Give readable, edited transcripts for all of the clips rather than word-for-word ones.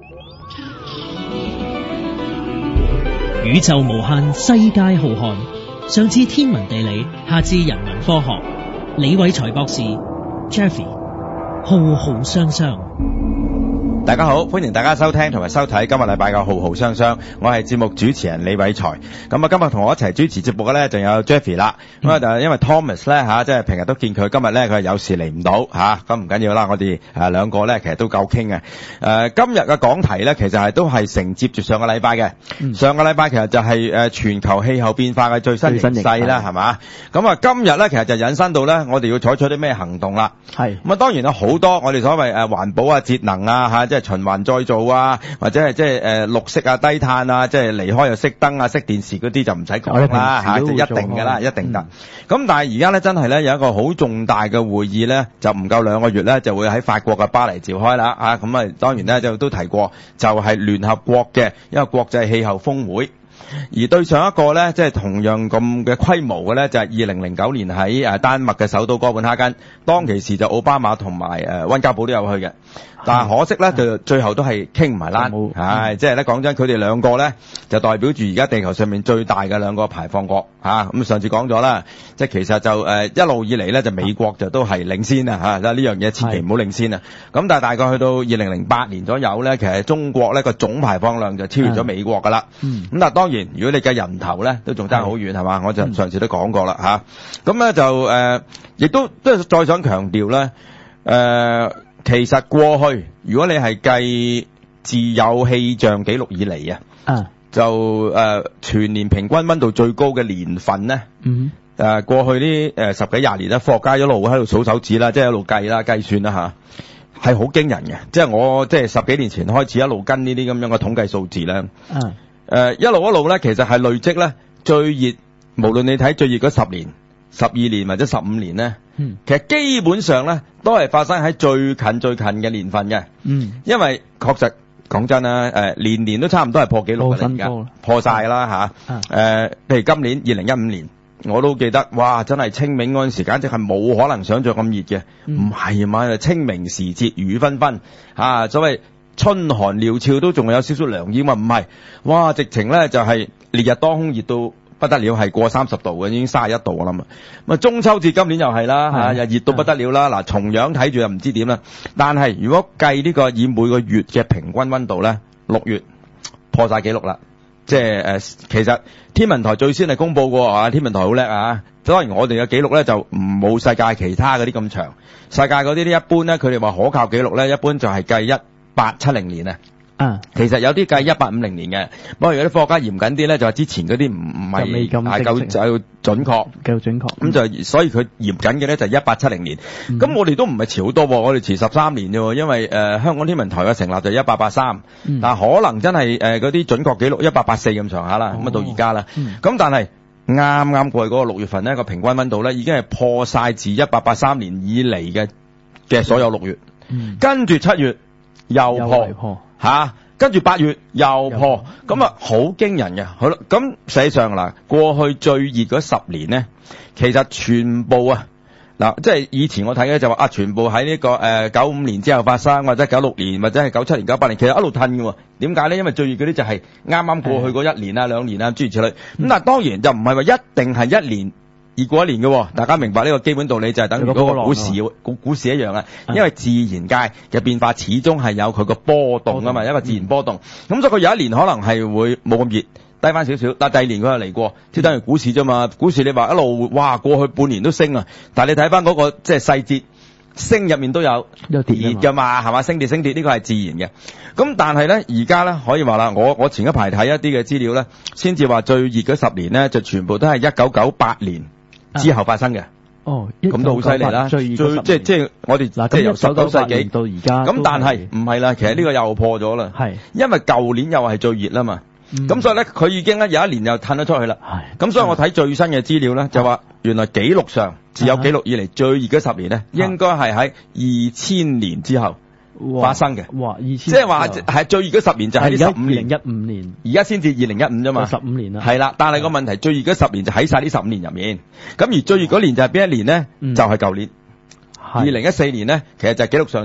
宇宙無限，世界浩瀚。上至天文地理，下至人文科學。李偉才博士 Jeffrey 浩浩雙雙。 大家好，歡迎大家收聽同埋收睇今日禮拜嘅浩浩雙雙，我係節目主持人李偉才。咁啊，今日同我一齊主持節目嘅咧，仲有 Jeffrey 啦。咁啊，就因為 Thomas 咧即係平日都見佢，今日咧佢有事嚟唔到吓，咁唔緊要啦。我哋兩個咧其實都夠傾嘅。今日嘅講題咧，其實係都係承接住上個禮拜嘅。上個禮拜其實就係全球氣候變化嘅最新形勢啦，係嘛？咁啊，今日咧其實就引申到咧，我哋要採取啲咩行動啦。係咁啊，當然有好多我哋所謂環保啊、節能啊即係循環再造啊，或者係即係綠色啊、低碳啊，即係離開又熄燈啊、熄電視嗰啲就唔使講啦就一定㗎啦，一定得。咁但係而家咧真係咧有一個好重大嘅會議咧，就唔夠2個月咧就會喺法國嘅巴黎召開啦咁啊當然咧就都提過，就係聯合國嘅一個國際氣候峰會。而對上一個咧，即係同樣咁嘅規模嘅咧，就係2009年喺丹麥嘅首都哥本哈根，當其時就奧巴馬同埋溫家寶都有去嘅。但係可惜咧，就最後都係傾唔埋啦。即係咧講真，佢哋兩個咧就代表住而家地球上面最大嘅兩個排放國咁上次講咗啦，即係其實就一路以嚟咧就美國就都係領先啊呢樣嘢千祈唔好領先啊。咁但係大概去到2008年左右咧，其實中國咧個總排放量就超越咗美國㗎啦。咁但係當然，如果你計人頭咧，都仲爭好遠係嘛？我就上次都講過啦咁咧就亦都係再想強調咧其實過去如果你係計自有氣象記錄以嚟就全年平均溫度最高嘅年份咧過去呢10幾20年咧，科學家一路喺度數手指啦，即係一路計啦、計算啦係好驚人嘅。即係我即係10幾年前開始一路跟呢啲咁樣嘅統計數字咧一路咧，其實係累積咧最熱，無論你睇最熱嗰10年、12年或者15年咧，其實基本上咧都係發生喺最近嘅年份嘅。因為確實講真啦，年年都差唔多係破紀錄嘅，而家破晒啦譬如今年2015年，我都記得，哇！真係清明嗰陣時，簡直係冇可能想像咁熱嘅，唔係嘛？清明時節雨紛紛所謂春寒料峭都仲有少少涼意嘛？唔係，哇！直情咧就係烈日當空，熱到不得了，係過30度嘅，已經31度啦嘛。咁中秋節今年又係啦又熱到不得了啦。嗱，同樣睇住又唔知點啦。但係如果計呢個以每個月嘅平均溫度咧，6月破晒紀錄啦。即係其實天文台最先係公佈過天文台好叻當然我哋嘅紀錄咧就唔冇世界其他嗰啲咁長。世界嗰啲一般咧，佢哋話可靠紀錄咧，一般就係計1870年其實有啲計1850年嘅，不過有啲科學家嚴謹啲咧，就話之前嗰啲唔係夠準確，咁就所以佢嚴謹嘅咧就1870年。咁我哋都唔係遲好多，我哋遲13年啫，因為香港天文台嘅成立就1883，但可能真係嗰啲準確記錄1884咁上下啦，咁到而家啦。咁但係啱啱過去嗰個6月份呢個平均溫度咧已經係破晒自1883年以嚟嘅所有6月，跟住7月又破跟住8月又破，咁好驚人嘅。好啦，咁實際上嗱，過去最熱嗰10年咧，其實全部即係以前我睇嘅就話全部喺呢個95年之後發生，或者96年，或者係97年、98年，其實一路褪嘅喎。點解咧？因為最熱嗰啲就係啱啱過去嗰1年2年諸如此類。咁但係當然就唔係話一定係1年熱過1年嘅，大家明白呢個基本道理就係等於嗰個股市一樣啊。因為自然界嘅變化始終係有佢個波動啊嘛，一個自然波動。咁所以佢有一年可能係會冇咁熱，低翻少少，但係第二年佢又嚟過，即係等於股市啫嘛。股市你話一路哇過去半年都升啊，但係你睇翻嗰個即係細節，升入面都有跌㗎嘛，係嘛？升跌呢個係自然嘅。咁但係咧而家咧可以話啦，我前一排睇一啲嘅資料咧，先至話最熱嗰10年咧就全部都係1998年之後發生嘅。咁都好犀利啦！即係我哋即係由19世紀到而家。咁但係唔係啦，其實呢個又破咗啦。因為舊年又係最熱啦嘛。咁所以咧，佢已經咧有一年又褪咗出去啦。咁所以我睇最新嘅資料咧，就話原來紀錄上自有紀錄以嚟最熱嗰10年咧，應該係喺2000年之後發生嘅。即係話係最熱嗰10年就係呢15年。2015年，而家先至2015啫嘛。15年啦。係啦，但係個問題最熱嗰10年就喺晒呢15年入面。咁而最熱嗰年就係邊一年咧？就係舊年2014年咧，其實就係紀錄上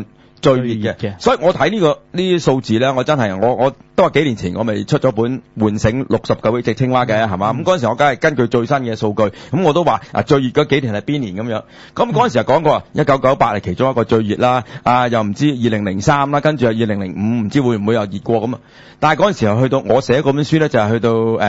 最熱嘅，所以我睇呢啲數字咧，我真係我都話幾年前我咪出咗本喚醒69億隻青蛙嘅係嘛，咁嗰陣時我梗係根據最新嘅數據，咁我都話最熱嗰幾年係邊年咁樣，咁嗰陣時講過1998係其中一個最熱啦，又唔知2003啦，跟住又2005唔知會唔會又熱過咁啊，但係嗰陣時候去到我寫嗰本書咧就係去到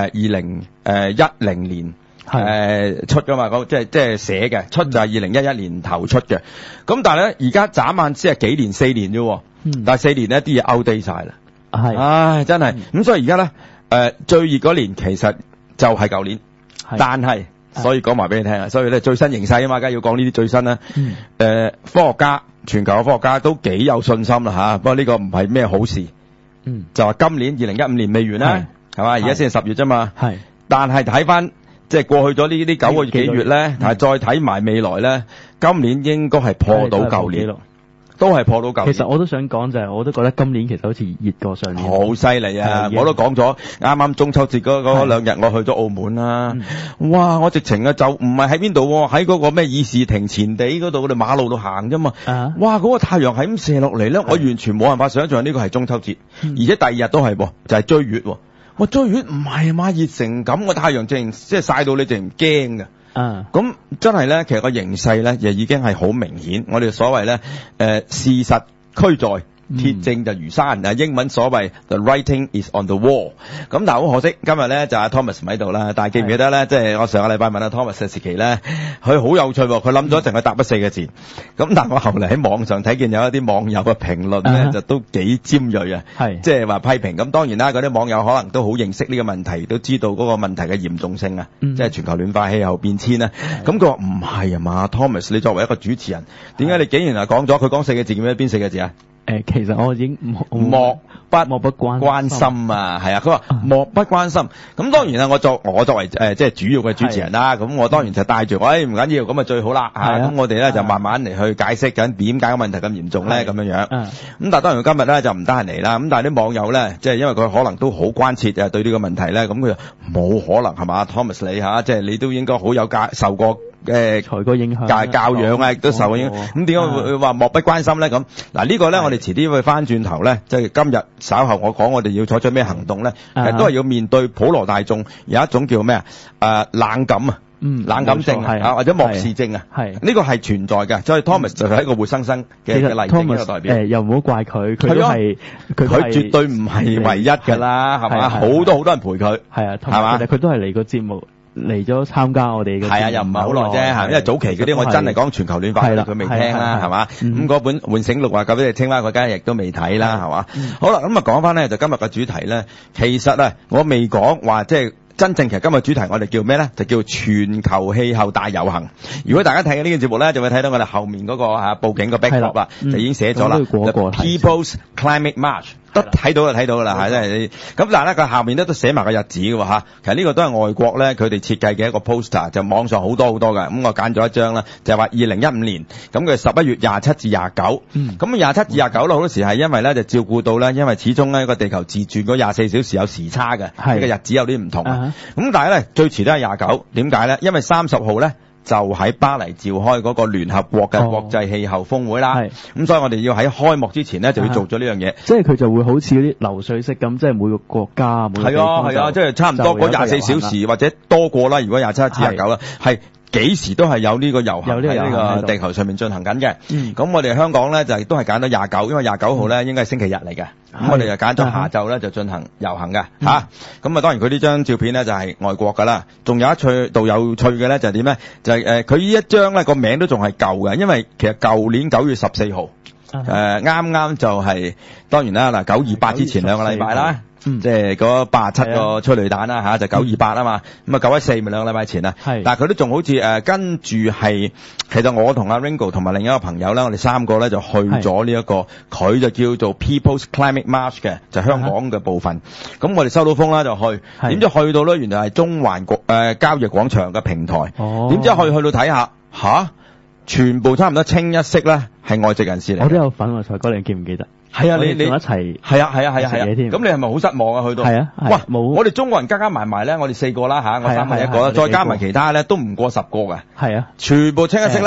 2010年。出噶嘛，即係寫嘅，出就係2011年頭出嘅。咁但係咧，而家眨眼先係幾年4年啫，但係4年呢啲嘢 outdate 晒啦。係，唉，真係。咁所以而家咧，最熱嗰年其實就係舊年，但係所以講埋俾你聽啊。所以咧最新形勢啊嘛，梗係要講呢啲最新啦。科學家，全球嘅科學家都幾有信心啦吓。不過呢個唔係咩好事。就話今年2015年未完啦，係嘛？而家先係10月啫嘛。係，但係睇翻。即係過去咗呢9個月幾月咧，但係再睇埋未來咧，今年應該係破到舊年，都係破到舊年。 其實我都想講就係，我都覺得今年其實好似熱過上年。 好犀利啊！我都講咗，啱啱中秋節嗰2日，我去咗澳門啦。哇！我直情就唔係喺邊度，喺嗰個咩議事亭前地嗰度，我哋馬路度行啫嘛。哇！嗰個太陽係咁射落嚟咧，我完全冇辦法想象呢個係中秋節，而且第2日都係就係追月。我追月唔係嘛，熱成咁個太陽即係曬到你淨唔驚㗎。咁真係咧，其實個形勢咧，亦已經係好明顯。我哋所謂咧，事實俱在，鐵證就如山。英文所謂 The writing is on the wall。咁但係好可惜，今日咧就阿 Thomas 唔喺度啦。但係記唔記得咧？即係我上個禮拜問阿 Thomas 嘅時期咧，佢好有趣喎。佢諗咗一陣，佢答咗4個字。咁但係我後嚟喺網上睇見有一啲網友嘅評論咧，就都幾尖鋭啊。即係話批評。咁當然啦，嗰啲網友可能都好認識呢個問題，都知道嗰個問題嘅嚴重性啊。即係全球暖化、氣候變遷啊。咁佢話唔係啊嘛 ，Thomas 你作為一個主持人，點解你竟然係講咗佢講4個字？叫咩？邊4個字啊？ 其實我已經漠不關心啊，係啊，佢話漠不關心。咁當然啦，我作為即係主要嘅主持人啦，咁我當然就帶住，唔緊要，咁啊最好啦。咁我哋咧就慢慢嚟去解釋緊點解個問題咁嚴重咧，咁樣樣。咁但係當然今日咧就唔得閒嚟啦。咁但係啲網友咧，即係因為佢可能都好關切對呢個問題咧，咁佢就冇可能係嘛 ，Thomas 你即係你都應該好有受過。 受過影響， 教養啊，亦都受過影響。咁點解會話漠不關心咧？咁嗱呢個咧，我哋遲啲會翻轉頭咧，即係今日稍後我講我哋要採取咩行動咧，都係要面對普羅大眾有一種叫咩冷感啊，冷感症或者漠視症啊，呢個係存在嘅。所以 Thomas 就係一個活生生嘅例證嘅代表。 又唔好怪佢，佢絕對唔係唯一㗎啦，係嘛？好多人陪佢，係嘛？ 其實佢都係嚟個節目。嚟咗參加我哋嘅係啊，又唔係好耐啫，係因為早期嗰啲我真係講全球暖化，佢未聽啦，係嘛？咁嗰本喚醒69隻青蛙，佢梗係亦都未睇啦，係嘛？好啦，咁啊講翻咧，就今日嘅主題咧，其實啊，我未講話即係。真正其實今日主題我哋叫咩咧？就叫全球氣候大遊行。如果大家睇緊呢個節目咧，就會睇到我哋後面嗰個報警個 backdrop 啦，就已經寫咗啦。The People's Climate March 都睇到就睇到噶啦，係真係。咁但係咧，佢下面咧都寫埋個日子嘅喎。其實呢個都係外國咧佢哋設計嘅一個 poster，就網上好多嘅。咁我揀咗一張啦，就係話2015年咁佢11月27至29。咁27至29咧好多時係因為咧就照顧到咧，因為始終咧個地球自轉嗰24小時有時差嘅，呢個日子有啲唔同。咁但係咧最遲都係29，點解咧？因為30號咧就喺巴黎召開嗰個聯合國嘅國際氣候峰會啦。咁所以我哋要喺開幕之前咧就要做咗呢樣嘢。 即係佢就會好似嗰啲流水式咁，即係每個國家每個地方係啊，即係差唔多嗰24小時或者多過啦。如果27至29啦，係幾時都係有呢個遊行喺呢個地球上面進行緊嘅。咁我哋香港咧就都係揀到29，因為29號咧應該係星期日嚟嘅。咁我哋就揀咗下晝咧就進行遊行嘅嚇。咁啊當然佢呢張照片咧就係外國㗎啦。仲有一度有趣嘅咧就係點咧？就係佢呢一張咧個名都仲係舊嘅，因為其實舊年9月14號啱啱就係當然啦嗱928之前2個禮拜啦。即係嗰87個催淚彈啦就928啊嘛，咁啊914咪2個禮拜前啦，但係佢都仲好似跟住係，其實我同阿 Ringo 同埋另一個朋友咧，我哋3個咧就去咗呢一個，佢就叫做 People's Climate March 嘅，就香港嘅部分。咁我哋收到風啦就去，點知去到咧原來係中環交易廣場嘅平台，點知去到睇下全部差唔多清一色咧係外籍人士嚟。 我都有份喎，財哥你記唔記得？ 係啊，你同一齊係啊，咁你係咪好失望啊？去到哇，冇我哋中國人加埋咧，我哋4個啦我3個一個啦，再加埋其他咧都唔過10個㗎。係啊，全部清一色咧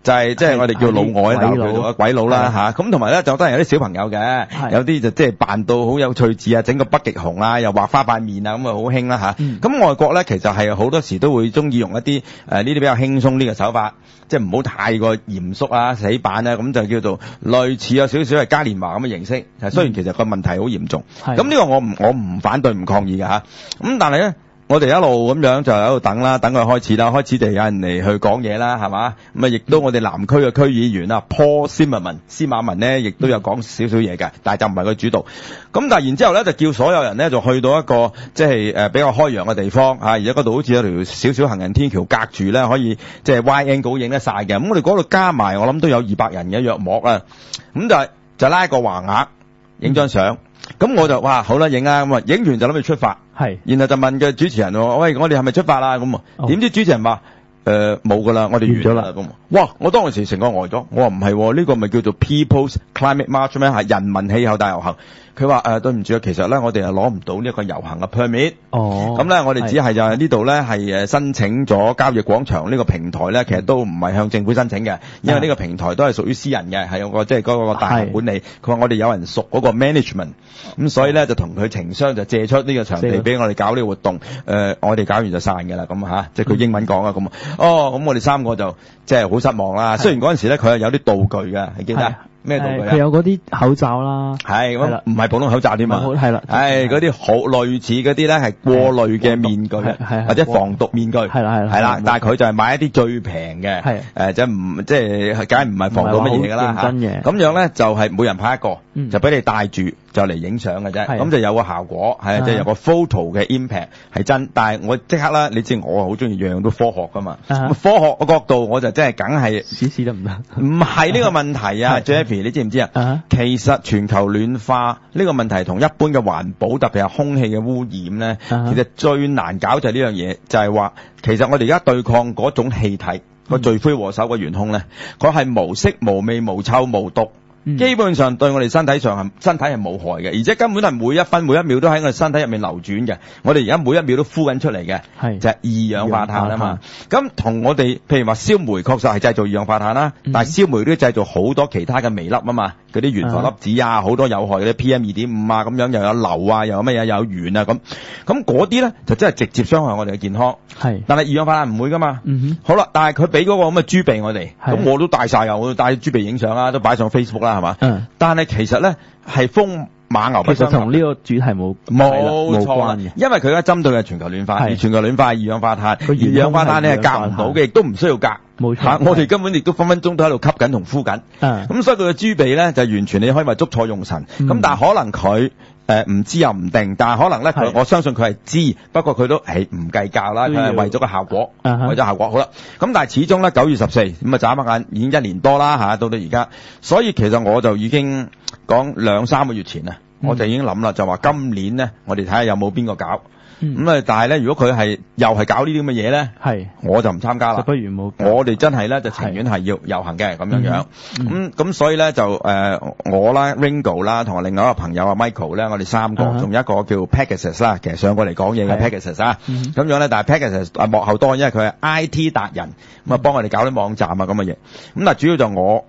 就係即係我哋叫老外鬧佢做鬼佬啦嚇。咁同埋咧就當然有啲小朋友嘅，有啲就即係扮到好有趣致啊，整個北極熊啊，又畫花塊面啊，咁啊好興啦嚇。咁外國咧其實係好多時都會中意用一啲呢啲比較輕鬆啲嘅手法，即係唔好太過嚴肅啊、死板啊，咁就叫做類似有少少係嘉年華咁嘅形式。雖然其實個問題好嚴重，咁呢個我唔反對唔抗議嘅嚇。咁但係咧。我哋一路咁樣就喺度等啦，等佢開始啦，開始就有人嚟去講嘢啦，係嘛？咁啊，亦都我哋南區嘅區議員啊，Paul Zimmerman 司馬文咧，亦都有講少少嘢嘅，但係就唔係佢主導。咁但係然之後咧，就叫所有人咧就去到一個即係比較開揚嘅地方嚇，而家嗰度好似有條少少行人天橋隔住咧，可以即係 wide angle 影得晒嘅。咁我哋嗰度加埋，我諗都有200人嘅約莫啊。咁就拉個橫額，影張相。咁我就哇好啦，影啦，咁啊影完就諗住出發，然後就問嘅主持人喎，喂，我哋係咪出發啦？咁點知主持人話冇噶啦，我哋完咗啦咁。哇！我當時成個呆咗，我話唔係，呢個咪叫做 People's Climate March 咩？係人民氣候大遊行。佢話對唔住啊，其實咧我哋係攞唔到呢一個遊行嘅 permit。咁咧我哋只係就係呢度咧係申請咗交易廣場呢個平台咧，其實都唔係向政府申請嘅，因為呢個平台都係屬於私人嘅，係有個即係嗰個大行管理。佢話我哋有人熟嗰個 management，咁所以咧就同佢情商就借出呢個場地俾我哋搞呢個活動。我哋搞完就散㗎啦，咁嚇，即係佢英文講啊咁。咁我哋3個就即係好失望啦。雖然嗰陣時咧佢係有啲道具嘅，你記得？咩道具啊？ 佢有嗰啲口罩啦， 係咁唔係普通口罩添嘛？ 係啦， 嗰啲好類似嗰啲咧係過濾嘅面具，或者防毒面具，係啦。但係佢就係買一啲最平嘅，即係梗係唔係防到乜嘢㗎啦嚇。咁樣咧就係每人派一個，就俾你戴住就嚟影相嘅啫。咁就有個效果，即係有個 photo 嘅 impact 係真。但係我即刻啦，你知我好中意樣樣都科學㗎嘛。科學嘅角度我就真係梗係試得唔得？ 唔係呢個問題啊，Jeffy。你知唔知啊？其實全球暖化呢個問題同一般嘅環保，特別係空氣嘅污染咧，其實最難搞就係呢樣嘢，就係話其實我哋而家對抗嗰種氣體個罪魁禍首嘅元兇咧，佢係無色無味無臭無毒。基本上對我哋身體係冇害嘅，而且根本係每一分每一秒都喺我哋身體入面流轉嘅。我哋而家每一秒都呼緊出嚟嘅，就係二氧化碳啊嘛。咁同我哋譬如話燒煤確實係製造二氧化碳啦，但係燒煤都製造好多其他嘅微粒啊嘛，嗰啲懸浮粒子啊，好多有害嘅啲 PM2.5啊，咁樣又有硫啊，又有乜嘢，又有鉛啊咁嗰啲咧就真係直接傷害我哋嘅健康。但係二氧化碳唔會噶嘛。好啦，但係佢俾嗰個咁嘅豬鼻我哋，咁我都帶晒啊，我都帶豬鼻影相啦，都擺上 Facebook 啦。係嘛？但係其實咧係風馬牛不相及， 其實同呢個主題冇錯嘅，因為佢而家針對嘅係全球暖化，而全球暖化係二氧化碳，二氧化碳你係隔唔到嘅，亦都唔需要隔。冇錯，我哋根本亦都分分鐘都喺度吸緊同呼緊。咁所以佢嘅豬鼻咧就完全你可以話捉錯用神。咁但係可能佢唔知又唔定，但係可能咧我相信佢係知，不過佢都唔計較啦，佢係為咗個效果，為咗效果好啦。咁但係始終咧9月14咁啊眨下眼已經1年多啦嚇，到而家，所以其實我就已經講2-3個月前啊，我就已經諗啦，就話今年咧我哋睇下有冇邊個搞。但係咧，如果佢係又係搞呢啲咁嘅嘢咧，我就唔參加啦。 不如冇。 我哋真係咧就情願係要遊行嘅咁樣。咁所以咧就我啦 Ringo 啦，同埋另外一個朋友啊 Michael 咧，我哋3個，仲有一個叫 Pegasus 啦，其實上過嚟講嘢嘅 Pegasus 啊。咁樣咧，但係 Pegasus 幕後多，因為佢係 IT 達人，咁啊幫我哋搞啲網站啊咁嘅嘢。咁但係主要就我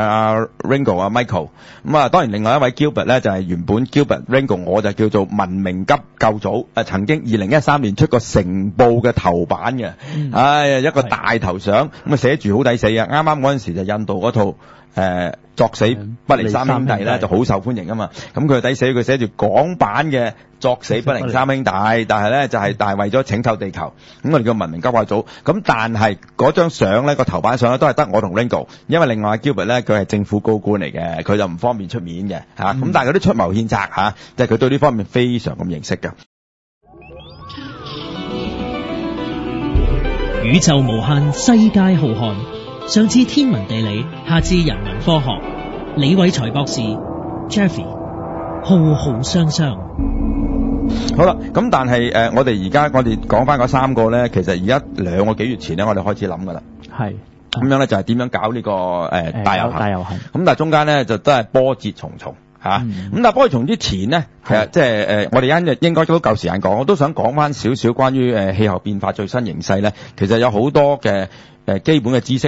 Ringo 啊 Michael，咁啊當然另外一位 Gilbert 咧就係原本 Gilbert Ringo，我就叫做文明急救組，曾經2013年出過成報嘅頭版嘅，一個大頭相，咁啊寫住好抵死啊！啱啱嗰陣時就印度嗰套作死不離3兄弟咧就好受歡迎啊嘛，咁佢抵死，佢寫住港版嘅作死不離3兄弟，但係咧就係但係為咗拯救地球，咁我哋叫文明急救組。咁但係嗰張相咧個頭版相咧都係得我同 Ringo， 因為另外 Gilbert 咧佢係政府高官嚟嘅，佢就唔方便出面嘅嚇。咁但係嗰啲出謀獻策嚇，即係佢對呢方面非常咁認識㗎。 宇宙無限，世界浩瀚，上至天文地理，下至人文科學。李偉才博士 Jeffrey 浩浩雙雙。 好啦，咁但係我哋講翻嗰3個咧，其實而家2個幾月前咧，我哋開始諗噶啦。係咁樣咧，就係點樣搞呢個大遊行。咁但係中間咧就都係波折重重。咁但係波折重之前呢，其實即係我哋應該都夠時間講，我都想講翻少少關於氣候變化最新形勢咧。其實有好多嘅基本嘅知識咧，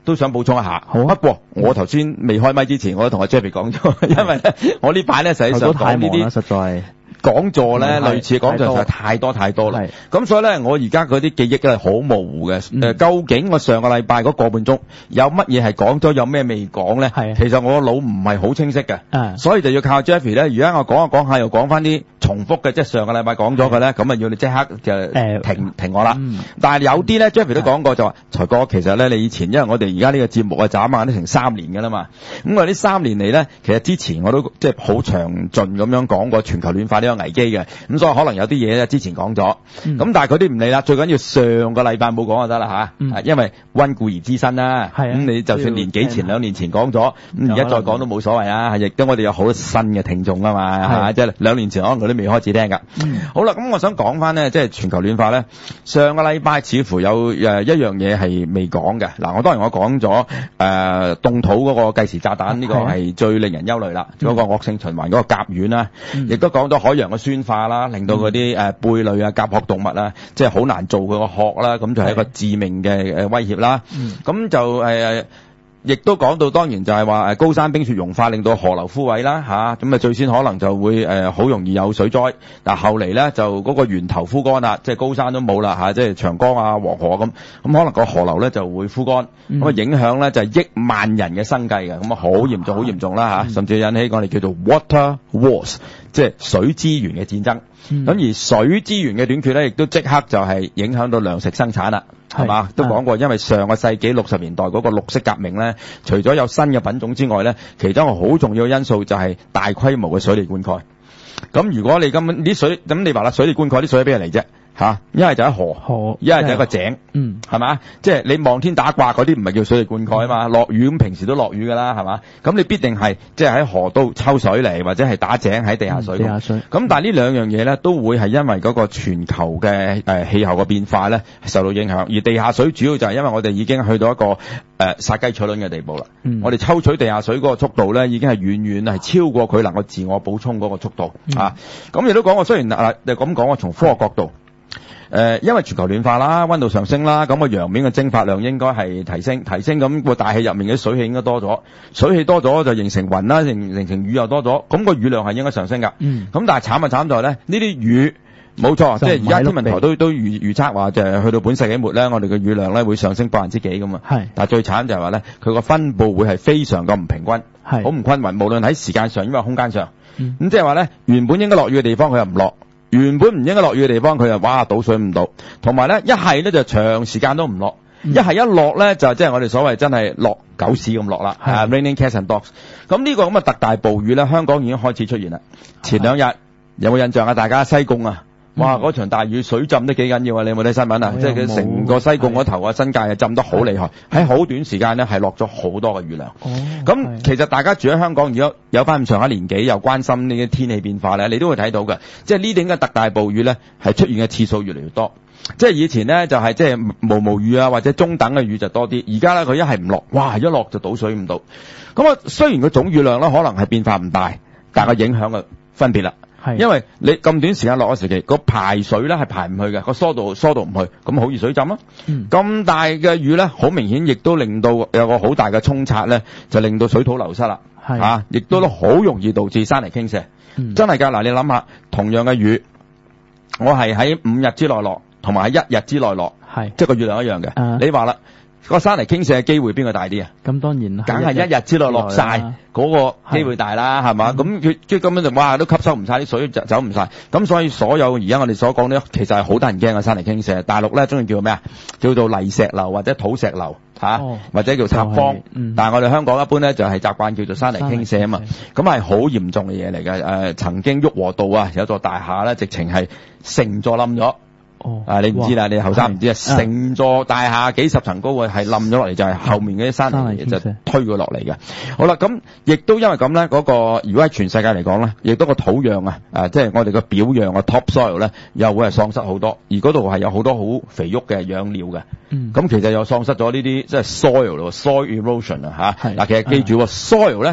都想補充一下。 好啊不過我頭先未開麥之前，我都同阿 Jeffy 講咗，因為咧我呢排咧實際上都太忙啦， 講呢啲實在。 講座咧， 係類似嘅講座實在太多啦。咁所以咧，我而家嗰啲記憶咧好模糊嘅。究竟我上個禮拜嗰個半鐘有乜嘢係講咗，有咩未講咧？ 係其實我個腦唔係好清晰嘅。所以就要靠 Jeffy 咧。而家我講下講下，又講翻啲重複嘅，即係上個禮拜講咗嘅咧，咁啊要你即刻就停我啦。但係有啲咧 ，Jeffy 都講過就話，財哥其實咧你以前，因為我哋而家呢個節目啊，眨眼都成3年㗎啦嘛。咁我呢3年嚟咧，其實之前我都即係好詳盡咁樣講過全球暖化呢個危機嘅。咁所以可能有啲嘢咧之前講咗，咁但係佢啲唔理啦，最緊要上個禮拜冇講就得啦吓，因為溫故而知新啦。咁你就算年幾前2年前講咗，咁而家再講都冇所謂啦。亦都我哋有好多新嘅聽眾啊嘛，即係2年前可能佢都未開始聽噶。好啦，咁我想講翻咧，即係全球暖化咧，上個禮拜似乎有一樣嘢係未講嘅。嗱，我當然我講咗凍土嗰個計時炸彈呢個係最令人憂慮啦，嗰個惡性循環嗰個甲烷啦，亦都講咗海洋嘅酸化啦，令到嗰啲貝類啊、甲殼動物啊，即係好難做佢個殼啦，咁就係一個致命嘅威脅啦。咁就亦都講到，當然就係話高山冰雪融化令到河流枯萎啦嚇，咁啊最先可能就會好容易有水災。但後嚟咧就嗰個源頭枯乾啦，即係高山都冇啦嚇，即係長江啊、黃河咁可能個河流咧就會枯乾，咁影響咧就係億萬人嘅生計嘅，咁好嚴重啦嚇，甚至引起我哋叫做 water wars， 即係水資源嘅戰爭。咁而水資源嘅短缺咧，亦都即刻就係影響到糧食生產啦，係嘛？都講過，因為上個世紀60年代嗰個綠色革命咧，除咗有新嘅品種之外咧，其中一個好重要嘅因素就係大規模嘅水利灌溉。咁如果你根本啲水，咁你話啦，水利灌溉啲水喺邊嚟啫？一係就喺河，一係就喺個井，係嘛？即係你望天打卦嗰啲唔係叫水利灌溉啊嘛，落雨咁平時都落雨噶啦，係嘛？咁你必定係即係喺河度抽水嚟，或者係打井喺地下水。咁但係呢兩樣嘢咧，都會係因為嗰個全球嘅氣候嘅變化咧受到影響，而地下水主要就係因為我哋已經去到一個殺雞取卵嘅地步啦。我哋抽取地下水嗰個速度咧，已經係遠遠係超過佢能夠自我補充嗰個速度啊。咁亦都講過，雖然你咁講，我從科學角度。因為全球暖化啦，溫度上升啦，咁個洋面嘅蒸發量應該係提升，咁個大氣入面嘅水氣應該多咗，水氣多咗就形成雲啦，形成雨又多咗，咁個雨量係應該上升㗎。咁但係慘在咧，呢啲雨冇錯，即係而家天文台都預測話就係去到本世紀末咧，我哋嘅雨量咧會上升幾%咁啊。但係最慘就係話咧，佢個分佈會係非常咁唔平均，好唔均勻，無論喺時間上，因為空間上。咁即係話咧，原本應該落雨嘅地方佢又唔落。原本唔應該落雨嘅地方，佢又倒水唔到，同埋咧一係咧就長時間都唔落，一係一落咧就即係我哋所謂真係落狗屎咁落啦，raining cats and dogs。咁呢個咁嘅特大暴雨咧，香港已經開始出現啦。前2日有冇印象啊？大家西貢啊，哇嗰場大雨水浸得幾緊要啊！你有冇睇新聞啊？即係佢成個西貢嗰頭啊，新界啊浸得好厲害，喺好短時間咧係落咗好多嘅雨量。咁其實大家住喺香港，如果有翻咁上下年紀，又關心呢啲天氣變化咧，你都會睇到嘅。即係呢啲嘅特大暴雨咧，係出現嘅次數越嚟越多。即係以前咧就係即係毛雨啊，或者中等嘅雨就多啲。而家咧佢一係唔落，哇一落就倒水唔到。咁啊雖然個總雨量咧可能係變化唔大，但係影響嘅分別啦。因為你咁短時間落嘅時期，個排水咧係排唔去嘅，個疏導唔去，咁好易水浸啊。咁大嘅雨咧，好明顯亦都令到有個好大嘅沖刷咧，就令到水土流失啦。亦都好容易導致山泥傾瀉。真係㗎，嗱你諗下，同樣嘅雨，我係喺5日之內落，同埋喺1日之內落，即係個雨量一樣嘅。你話啦，個山泥傾瀉嘅機會邊個大啲啊？咁當然啦，梗係1日之內落晒，嗰個機會大啦，係嘛？咁佢根本就哇都吸收唔晒啲水，走唔晒。咁所以所有而家我哋所講咧，其實係好得人驚嘅山泥傾瀉。大陸咧中意叫咩啊？叫做泥石流或者土石流或者叫塌方。但係我哋香港一般咧就係習慣叫做山泥傾瀉啊嘛。咁係好嚴重嘅嘢嚟嘅。曾經旭龢道啊有座大廈咧，直情係成座冧咗。你唔知啦，你後生唔知啊，成座大廈幾十層高嘅係冧咗落嚟，就係後面嗰啲山泥就推佢落嚟嘅。好啦，咁亦都因為咁咧，嗰個如果喺全世界嚟講咧，亦都個土壤即係我哋個表壤嘅 top soil 咧，又會係喪失好多，而嗰度係有好多好肥沃嘅養料嘅。咁其實又喪失咗呢啲即係 soil erosion 啊嚇。嗱，其實記住喎，soil 咧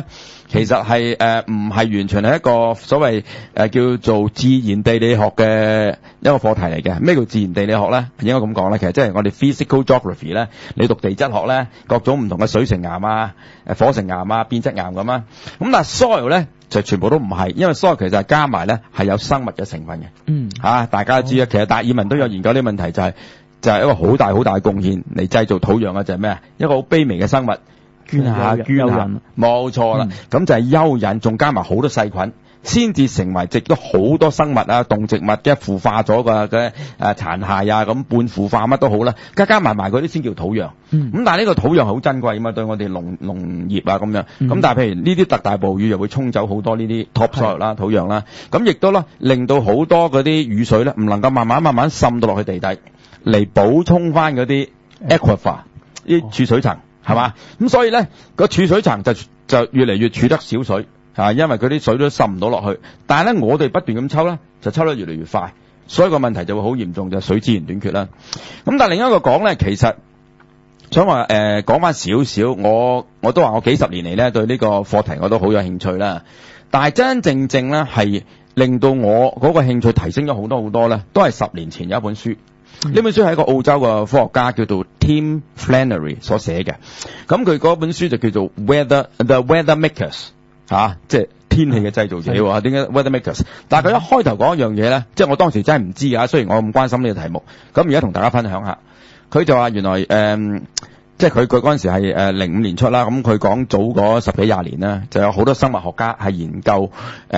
其實係唔係完全係一個所謂叫做自然地理學嘅一個課題嚟嘅。咩叫自然地理學咧？應該咁講咧，其實即係我哋 physical geography 咧，你讀地質學咧，各種唔同嘅水成岩啊、火成岩啊、變質岩咁啊。咁但係 soil 咧就全部都唔係，因為 soil 其實係加埋咧係有生物嘅成分嘅。大家都知啊，其實達爾文都有研究呢個問題，就係一個好大好大嘅貢獻嚟製造土壤嘅就係咩啊？一個好卑微嘅生物。捐下，冇錯啦。咁就係蚯蚓，仲加埋好多細菌，先至成為植咗好多生物啊、動植物嘅腐化咗嘅殘骸啊，咁半腐化乜都好啦，加埋嗰啲先叫土壤。咁但係呢個土壤好珍貴啊嘛，對我哋農業啊咁樣。咁但係譬如呢啲特大暴雨又會沖走好多呢啲 topsoil 啦、土壤啦，咁亦都令到好多嗰啲雨水咧唔能夠慢慢滲到落去地底，嚟補充翻嗰啲 aquifer 啲儲水層。係嘛？咁所以咧個儲水層就越嚟越儲得少水，因為佢啲水都滲唔到落去。但係咧我哋不斷咁抽咧，就抽得越嚟越快，所以個問題就會好嚴重，就係水資源短缺啦。咁但係另一個講咧，其實想話講翻少少，我都話我幾十年嚟咧對呢個課題我都好有興趣啦。但係真真正正咧係令到我嗰個興趣提升咗好多好多咧，都係10年前有一本書。呢本書係一個澳洲嘅科學家叫做 Tim Flannery 所寫嘅，咁佢嗰本書就叫做 The Weather Makers， 即係天氣嘅製造者喎。點解 Weather Makers？ 但係佢一開頭講一樣嘢咧，即係我當時真係唔知啊。雖然我咁關心呢個題目，咁而家同大家分享下。佢就話原來即係佢嗰陣時係05年出啦，咁佢講早嗰10幾20年啦，就有好多生物學家係研究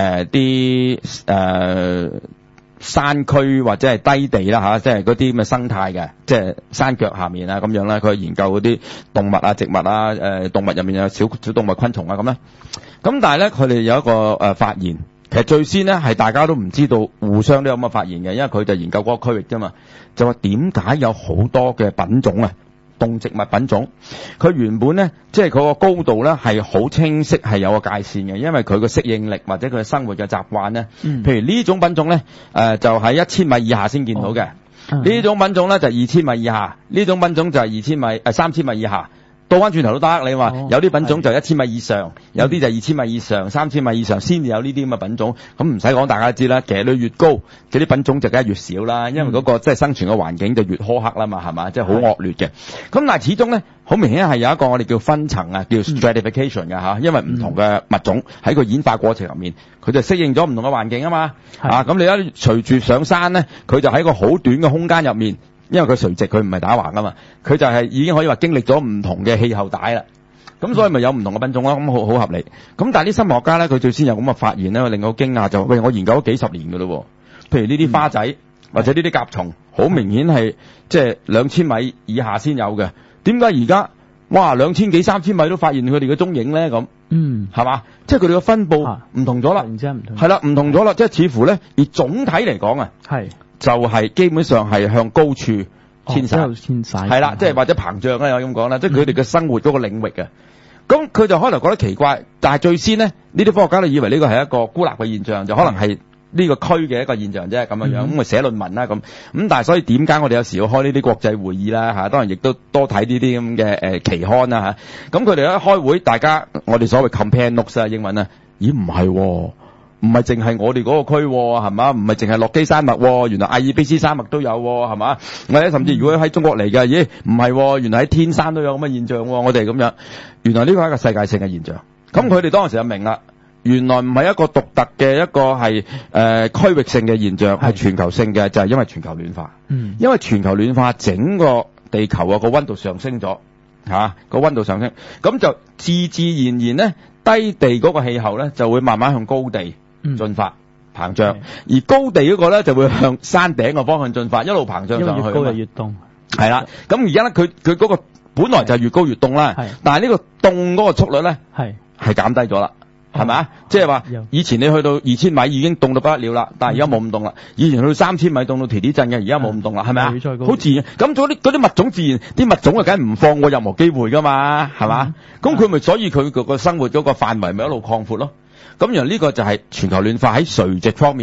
啲山區或者係低地啦即係嗰啲咁嘅生態嘅，即係山腳下面啊咁樣啦。佢研究嗰啲動物啊、植物啊、動物入面有小動物、昆蟲啊咁啦。咁但係咧，佢哋有一個發現，其實最先咧係大家都唔知道，互相都有咁嘅發現嘅，因為佢就研究嗰個區域啫嘛。就話點解有好多嘅品種啊？動植物品種，佢原本咧，即係佢個高度咧係好清晰，係有個界線嘅，因為佢個適應力或者佢嘅生活嘅習慣咧，譬如呢種品種咧，就喺1000米以下先見到嘅，呢種品種咧就2000米以下，呢種品種就係3000米以下。倒翻轉頭都得，你話有啲品種就1000米以上，有啲就2000米以上、3000米以上先至有呢啲咁嘅品種。咁唔使講，大家知啦，其實你越高，嗰啲品種就梗係越少啦，因為嗰個即係生存嘅環境就越苛刻啦嘛，係嘛，即係好惡劣嘅。咁但係始終咧，好明顯係有一個我哋叫分層啊，叫 stratification 嘅因為唔同嘅物種喺個演化過程入面，佢就適應咗唔同嘅環境啊嘛。咁你一隨住上山咧，佢就喺個好短嘅空間入面。因為佢垂直，佢唔係打橫噶嘛，佢就係已經可以話經歷咗唔同嘅氣候帶啦，咁所以咪有唔同嘅品種咯，咁好合理。咁但係啲生物學家咧，佢最先有咁嘅發現咧，令我好驚訝就，喂，我研究咗幾十年噶咯，譬如呢啲花仔或者呢啲甲蟲，好明顯係即係2000米以下先有嘅，點解而家哇2000幾3000米都發現佢哋嘅蹤影咧？咁係嘛？即係佢哋嘅分佈唔同咗啦，係啦，唔同咗啦，即係似乎咧，而總體嚟講啊，係。就係基本上係向高處遷徙，係啦，即係或者膨脹啦，有咁講啦，即係佢哋嘅生活嗰個領域嘅。咁佢就可能覺得奇怪，但係最先呢，呢啲科學家都以為呢個係一個孤立嘅現象，就可能係呢個區嘅一個現象啫，咁樣樣咁咪寫論文啦咁。咁但係所以點解我哋有時要開呢啲國際會議啦當然亦都多睇呢啲咁嘅期刊啦咁佢哋一開會，大家我哋所謂 compare notes 啊，英文啊，咦唔係喎。唔係淨係我哋嗰個區係嘛？唔係淨係落基山脈，原來阿爾卑斯山脈都有係嘛？或者甚至如果喺中國嚟嘅，咦唔係，原來喺天山都有咁嘅現象，我哋咁樣，原來呢個係一個世界性嘅現象。咁佢哋當時就明啦，原來唔係一個獨特嘅一個係區域性嘅現象，係全球性嘅，就係因為全球暖化。因為全球暖化，整個地球個溫度上升咗個溫度上升，咁就自然咧低地嗰個氣候咧就會慢慢向高地進發膨脹，而高地嗰個咧就會向山頂個方向進發，一路膨脹上去。因為越高就越凍。係啦，咁而家咧佢嗰個本來就係越高越凍啦，但係呢個凍嗰個速率咧係減低咗啦，係咪啊？即係話以前你去到2000米已經凍到不得了啦，但係而家冇咁凍啦。以前去到3000米凍到地地震嘅，而家冇咁凍啦，係咪啊？好自然。咁嗰啲物種自然，啲物種啊梗係唔放過任何機會噶嘛，係嘛？咁佢咪所以佢個生活嗰個範圍咪一路擴闊咯。咁原來呢個就係全球暖化喺垂直方面嘅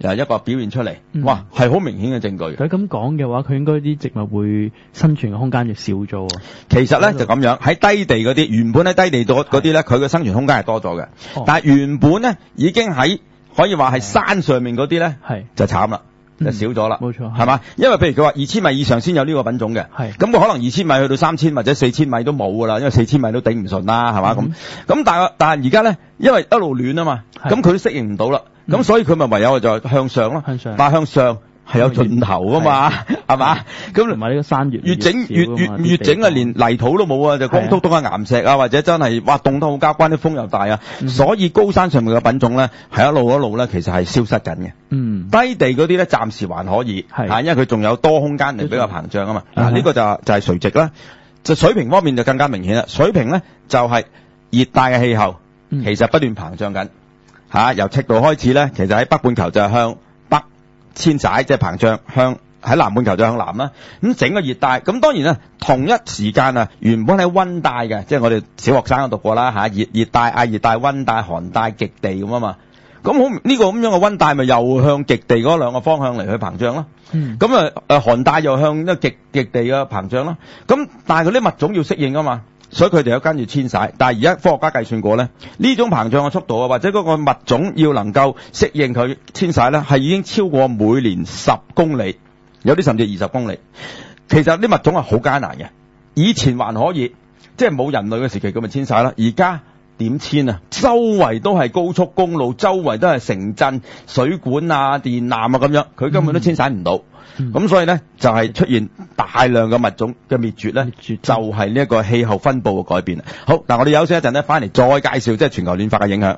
一個表現出嚟， 嗯哇，係好明顯嘅證據。 佢咁講嘅話，佢應該啲植物會生存嘅空間就少咗喎。 其實咧就咁樣，喺低地嗰啲原本喺低地嗰啲咧，佢嘅生存空間係多咗嘅。但係原本咧已經喺可以話係山上面嗰啲咧，就慘啦。就少咗啦， 冇錯， 係嘛？因為譬如佢話2000米以上先有呢個品種嘅，咁佢可能2000米去到3000或者4000米都冇噶啦，因為4000米都頂唔順啦，係嘛咁但係而家咧，因為一路暖啊嘛，咁佢都適應唔到啦，咁所以佢咪唯有就向上咯，但係向上係有盡頭噶嘛，係嘛？咁同埋呢個山越整越整啊，連泥土都冇啊，就光禿禿嘅岩石啊，或者真係哇凍得好交關，啲風又大啊，所以高山上面嘅品種咧係一路咧其實係消失緊嘅。低地嗰啲咧暫時還可以，因為佢仲有多空間嚟比較膨脹啊嘛。嗱，呢個就係垂直啦。就水平方面就更加明顯啦。水平咧就係熱帶嘅氣候，其實不斷膨脹緊。由赤道開始咧，其實喺北半球就係向北遷徙，即係膨脹向。喺南半球就向南啦，咁整個熱帶，咁當然啦，同一時間啊，原本喺溫帶嘅，即係我哋小學生都讀過啦嚇，熱帶、亞熱帶、溫帶、寒帶、極地咁啊嘛，咁好呢個咁樣嘅溫帶咪又向極地嗰兩個方向嚟去膨脹咯，咁寒帶又向一個極地嘅膨脹咯，咁但係嗰啲物種要適應啊嘛，所以佢哋有跟住遷徙，但係而家科學家計算過咧，呢種膨脹嘅速度啊，或者嗰個物種要能夠適應佢遷徙咧，係已經超過每年10公里。有啲甚至20公里，其實啲物種係好艱難嘅。以前還可以，即係冇人類嘅時期，佢咪遷徙啦。而家點遷啊？周圍都係高速公路，周圍都係城鎮、水管啊、電纜啊咁樣，佢根本都遷徙唔到。咁所以咧，就係出現大量嘅物種嘅滅絕咧，就係呢一個氣候分佈嘅改變。好，嗱，我哋休息一陣咧，翻嚟再介紹即係全球暖化嘅影響。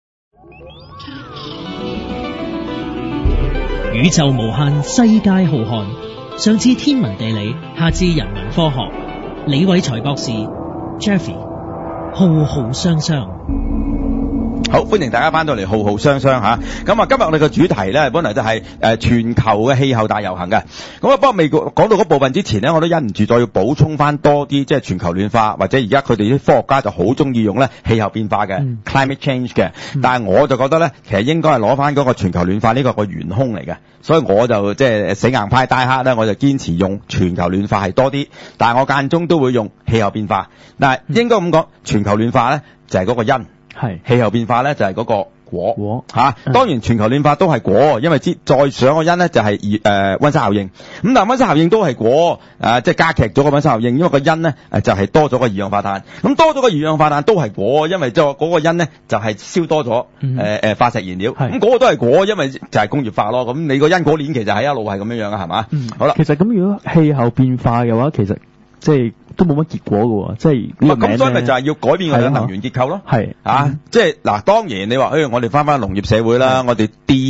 宇宙無限，世界浩瀚。上至天文地理，下至人文科學。李偉才博士 Jeffrey 浩浩雙雙。 好，歡迎大家翻到嚟浩浩雙雙嚇。咁啊，今日我哋嘅主題咧，本來就係全球嘅氣候大遊行嘅。咁啊，不過未講到嗰部分之前咧，我都忍唔住再要補充翻多啲，即係全球暖化或者而家佢哋啲科學家就好中意用咧氣候變化嘅 climate change 嘅。但係我就覺得咧，其實應該係攞翻嗰個全球暖化呢個元兇嚟嘅。所以我就即係死硬派大黑咧，我就堅持用全球暖化係多啲，但係我間中都會用氣候變化。嗱，應該咁講，全球暖化咧就係嗰個因。氣候變化咧就係嗰個果嚇，當然全球暖化都係果，因為再上個因咧就係溫室效應。咁但係溫室效應都係果，即係加劇咗個溫室效應，因為個因咧就係多咗個二氧化碳。咁多咗個二氧化碳都係果，因為嗰個因咧就係燒多咗化石燃料。咁嗰個都係果，因為就係工業化咯。咁你個因果鏈其實係一路係咁樣樣嘅，係嘛？好啦， 其實咁如果氣候變化嘅話，其實即係都冇乜結果嘅喎，即係咁所以咪就係要改變我哋嘅能源結構咯。即係嗱，當然你話我哋翻農業社會啦，我哋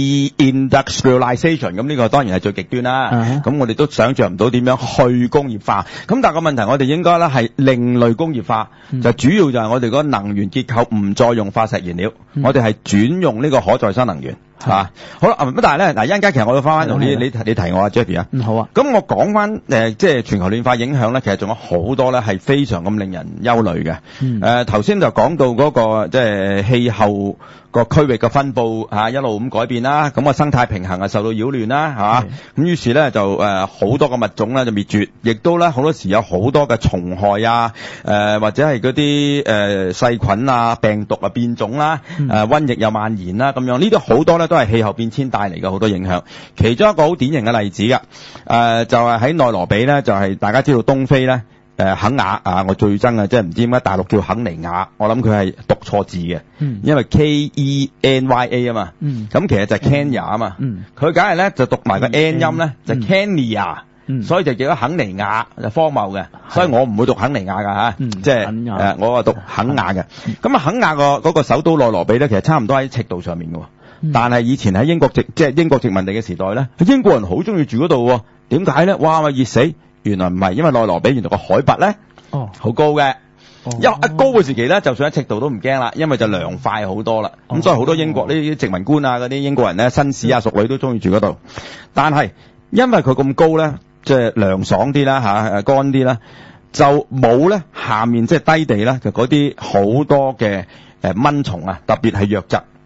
deindustrialization 咁呢個當然係最極端啦。咁我哋都想像唔到點樣去工業化。咁但係個問題，我哋應該咧係另類工業化，就主要就係我哋個能源結構唔再用化石燃料，我哋係轉用呢個可再生能源。好啦，咁但係咧嗱，一陣間其實我要翻同你提我啊 Jeffrey 啊。 好啊。咁我講翻即係全球暖化影響咧，其實仲有好多咧係非常咁令人憂慮嘅。頭先就講到嗰個即係氣候個區域嘅分佈一路咁改變啦，咁個生態平衡受到擾亂啦，係嘛？咁於是咧就好多個物種咧就滅絕，亦都咧好多時有好多嘅蟲害啊，或者係嗰啲細菌啊、病毒啊變種啦，瘟疫又蔓延啦，咁樣呢啲好多咧都係氣候變遷帶嚟嘅好多影響。其中一個好典型嘅例子㗎，就係喺內羅比咧，就係大家知道東非咧。肯亞啊，我最憎啊，即係唔知點解大陸叫肯尼亞，我諗佢係讀錯字嘅，因為 Kenya 啊嘛，咁其實就係 Kenya 啊嘛，佢梗係咧就讀埋個 N 音咧，就 Kenya，所以就叫咗肯尼亞，就荒謬嘅，所以我唔會讀肯尼亞㗎嚇，即係我話讀肯亞嘅。咁啊，肯亞嗰個首都內羅比咧，其實差唔多喺赤道上面嘅，但係以前喺英國殖民地嘅時代咧，英國人好中意住嗰度喎，點解咧？哇，咪熱死！原來唔係，因為內羅比原來個海拔咧好高嘅，一高嘅時期咧，就算喺赤道都唔驚啦，因為就涼快好多啦。咁所以好多英國呢啲殖民官啊，嗰啲英國人咧，紳士啊、淑女都中意住嗰度。但係因為佢咁高咧，即係涼爽啲啦嚇，乾啲啦，就冇咧下面即係低地咧，就嗰啲好多嘅蚊蟲啊，特別係瘧疾。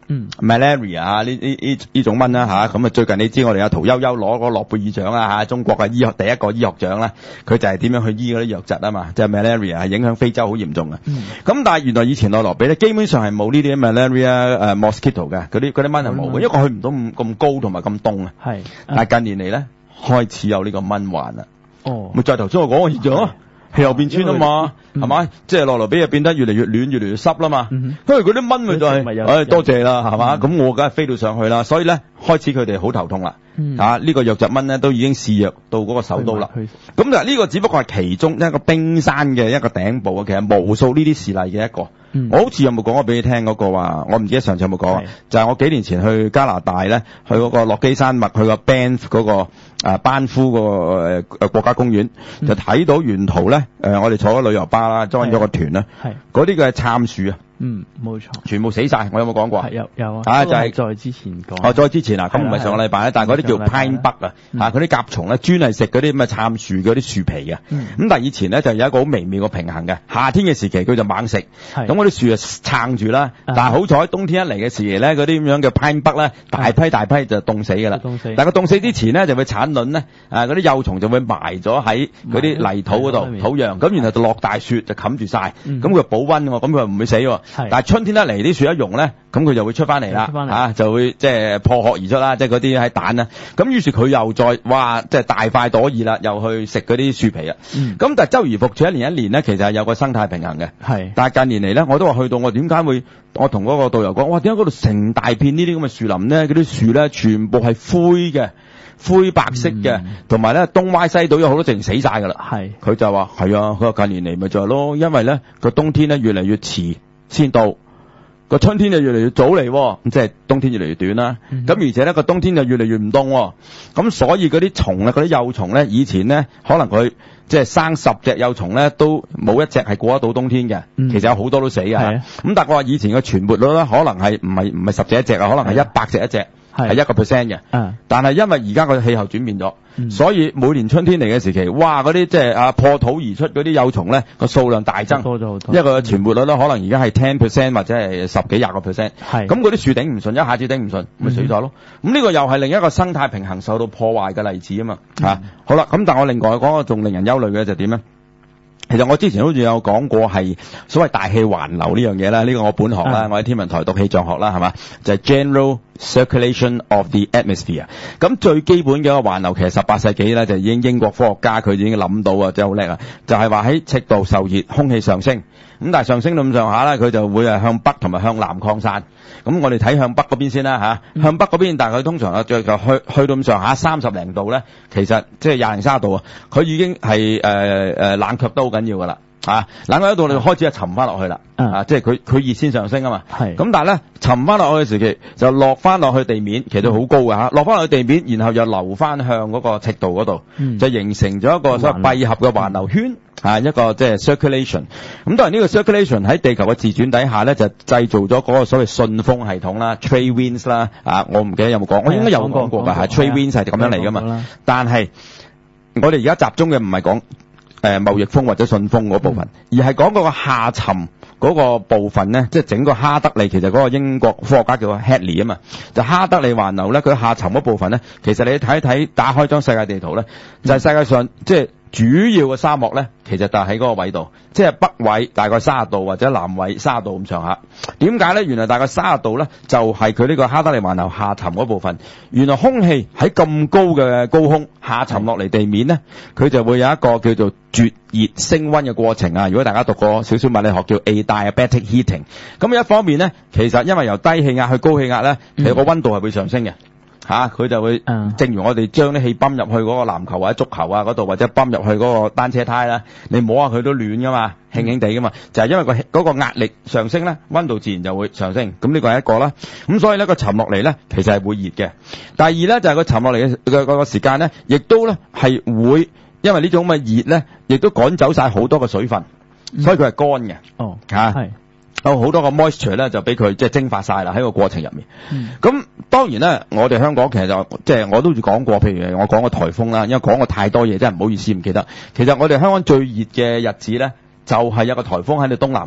malaria 啊呢種蚊啦嚇，咁啊最近你知我哋阿屠呦呦攞個諾貝爾獎啊嚇，中國嘅第一個醫學獎啦，佢就係點樣去醫嗰啲瘧疾啊嘛，即係 malaria 係影響非洲好嚴重嘅。咁但係原來以前內羅比咧基本上係冇呢啲 malaria mosquito 嘅，嗰啲蚊係冇嘅，因為佢去唔到咁高同埋咁凍啊。係，但係近年嚟咧開始有呢個蚊患啦。咪就係頭先我講嘅現象咯。氣候變遷啊嘛，係咪？即係內羅比又變得越嚟越暖，越嚟越濕啦嘛。因為嗰啲蚊咪就係，多謝啦，係嘛？咁我梗係飛到上去啦。所以咧，開始佢哋好頭痛啦。呢個瘧疾蚊咧都已經肆虐到嗰個首都啦。咁就呢個只不過係其中一個冰山嘅一個頂部啊。其實無數呢啲事例嘅一個。我好似有冇講過俾你聽嗰個話？我唔記得上次有冇講。就係我幾年前去加拿大咧，去嗰個落基山脈，去個 Banff 嗰個班夫個國家公園，就睇到沿途咧我哋坐咗旅遊巴啦，join咗個團啦，嗰啲嘅杉樹啊。冇錯，全部死晒。我有冇講過？有啊。就係再之前講。再之前啊，咁唔係上個禮拜咧，但係嗰啲叫 pine bug 啊，嗰啲甲蟲咧專係食嗰啲咁嘅杉樹嗰啲樹皮嘅。咁但係以前咧就有一個好微妙嘅平衡嘅，夏天嘅時期佢就猛食，咁嗰啲樹就撐住啦。但係好彩冬天一嚟嘅時期咧，嗰啲咁樣嘅 pine bug 咧大批就凍死㗎啦。但係佢凍死之前咧就會產卵咧，嗰啲幼蟲就會埋咗喺嗰啲泥土嗰度土壤，咁然後就落大雪就冚住晒，咁佢就保溫喎，咁佢唔會死喎。但係春天一嚟啲樹一溶咧，咁佢就會出翻嚟啦，就會即係破殼而出啦，即係嗰啲喺蛋啦。咁於是佢又再即係大快朵頤啦，又去食嗰啲樹皮啊。咁但係周而復始一年咧，其實係有個生態平衡嘅。但係近年嚟咧，我都話去到我點解會，我同嗰個導遊講，哇，點解嗰度成大片呢啲咁嘅樹林咧？嗰啲樹咧全部係灰白色嘅，同埋咧東歪西倒，有好多淨死晒㗎啦。佢就話係啊，佢話近年嚟咪就係咯，因為咧個冬天咧越嚟越遲先到，個春天就越嚟越早嚟，咁即係冬天越嚟越短啦。咁而且咧個冬天就越嚟越唔凍，咁所以嗰啲蟲咧，嗰啲幼蟲咧，以前咧可能佢即係生10隻幼蟲咧，都冇一隻係過得到冬天嘅。其實有好多都死嘅。咁但係我話以前嘅存活率咧，可能係唔係10隻一隻啊，可能係100隻一隻，係1%嘅。但係因為而家個氣候轉變咗。所以每年春天嚟嘅時期，哇！嗰啲即係破土而出嗰啲幼蟲咧，個數量大增，多咗好多。因為個存活率咧，可能而家係10%或者係10幾20%。咁嗰啲樹頂唔順，一下子頂唔順，咪死咗咯。咁呢個又係另一個生態平衡受到破壞嘅例子啊嘛。好啦，咁但係我另外講個仲令人憂慮嘅就點咧？其實我之前好似有講過係所謂大氣環流呢樣嘢啦，呢個我本行啦，我喺天文台讀氣象學啦，係嘛？就係 General Circulation of the Atmosphere。咁最基本嘅一個環流，其實18世紀咧就已經英國科學家佢已經諗到啊，真係好叻啊！就係話喺赤道受熱，空氣上升，咁但係上升到咁上下咧，佢就會係向北同埋向南擴散。咁我哋睇向北嗰邊先啦嚇，向北嗰邊，但係佢通常啊，去到咁上下30零度咧，其實即係20零30度啊，佢已經係冷卻都好緊要噶啦嚇，冷卻一度你開始就沉翻落去啦，即係佢熱先上升啊嘛，咁但係咧沉翻落去嘅時期就落翻落去地面，其實都好高㗎嚇，落翻落去地面，然後又流翻向嗰個赤道嗰度，就形成咗一個所謂閉合嘅環流圈。一個即係 circulation， 咁當然呢個 circulation 喺地球嘅自轉底下咧，就製造咗嗰個所謂順風系統啦 ，trade winds 啦，我唔記得有冇講，我應該有講過㗎，係 trade winds 係咁樣嚟㗎嘛。但係我哋而家集中嘅唔係講貿易風或者順風嗰部分，而係講嗰個下沉嗰個部分咧，即係整個哈德利，其實嗰個英國科學家叫 Hadley 啊嘛，就哈德利環流咧，佢下沉嗰部分咧，其實你睇一睇打開張世界地圖咧，就係世界上即係主要嘅沙漠咧，其實就喺嗰個位度，即係北緯大概30度或者南緯30度咁上下。點解咧？原來大概30度咧，就係佢呢個哈德利環流下沉嗰部分。原來空氣喺咁高嘅高空下沉落嚟地面咧，佢就會有一個叫做絕熱升溫嘅過程啊。如果大家讀過少少物理學叫 adiabatic heating， 咁一方面咧，其實因為由低氣壓去高氣壓咧，其實個溫度係會上升嘅。佢就會，正如我哋將啲氣泵入去嗰個籃球或者足球啊嗰度，或者泵入去嗰個單車胎啦，你摸下佢都暖噶嘛，輕輕地噶嘛，就係因為嗰個壓力上升咧，溫度自然就會上升。咁呢個係一個啦。咁所以咧個沉落嚟咧，其實係會熱嘅。第二咧就係個沉落嚟嘅個時間咧，亦都咧係會因為呢種咁嘅熱咧，亦都趕走晒好多嘅水分，所以佢係乾嘅。有好多個 moisture 咧就俾佢即係蒸發晒啦喺個過程入面。咁當然咧，我哋香港其實就即係我都講過，譬如我講個颱風啦，因為講過太多嘢，真係唔好意思唔記得。其實我哋香港最熱嘅日子咧，就係有個颱風喺你東南面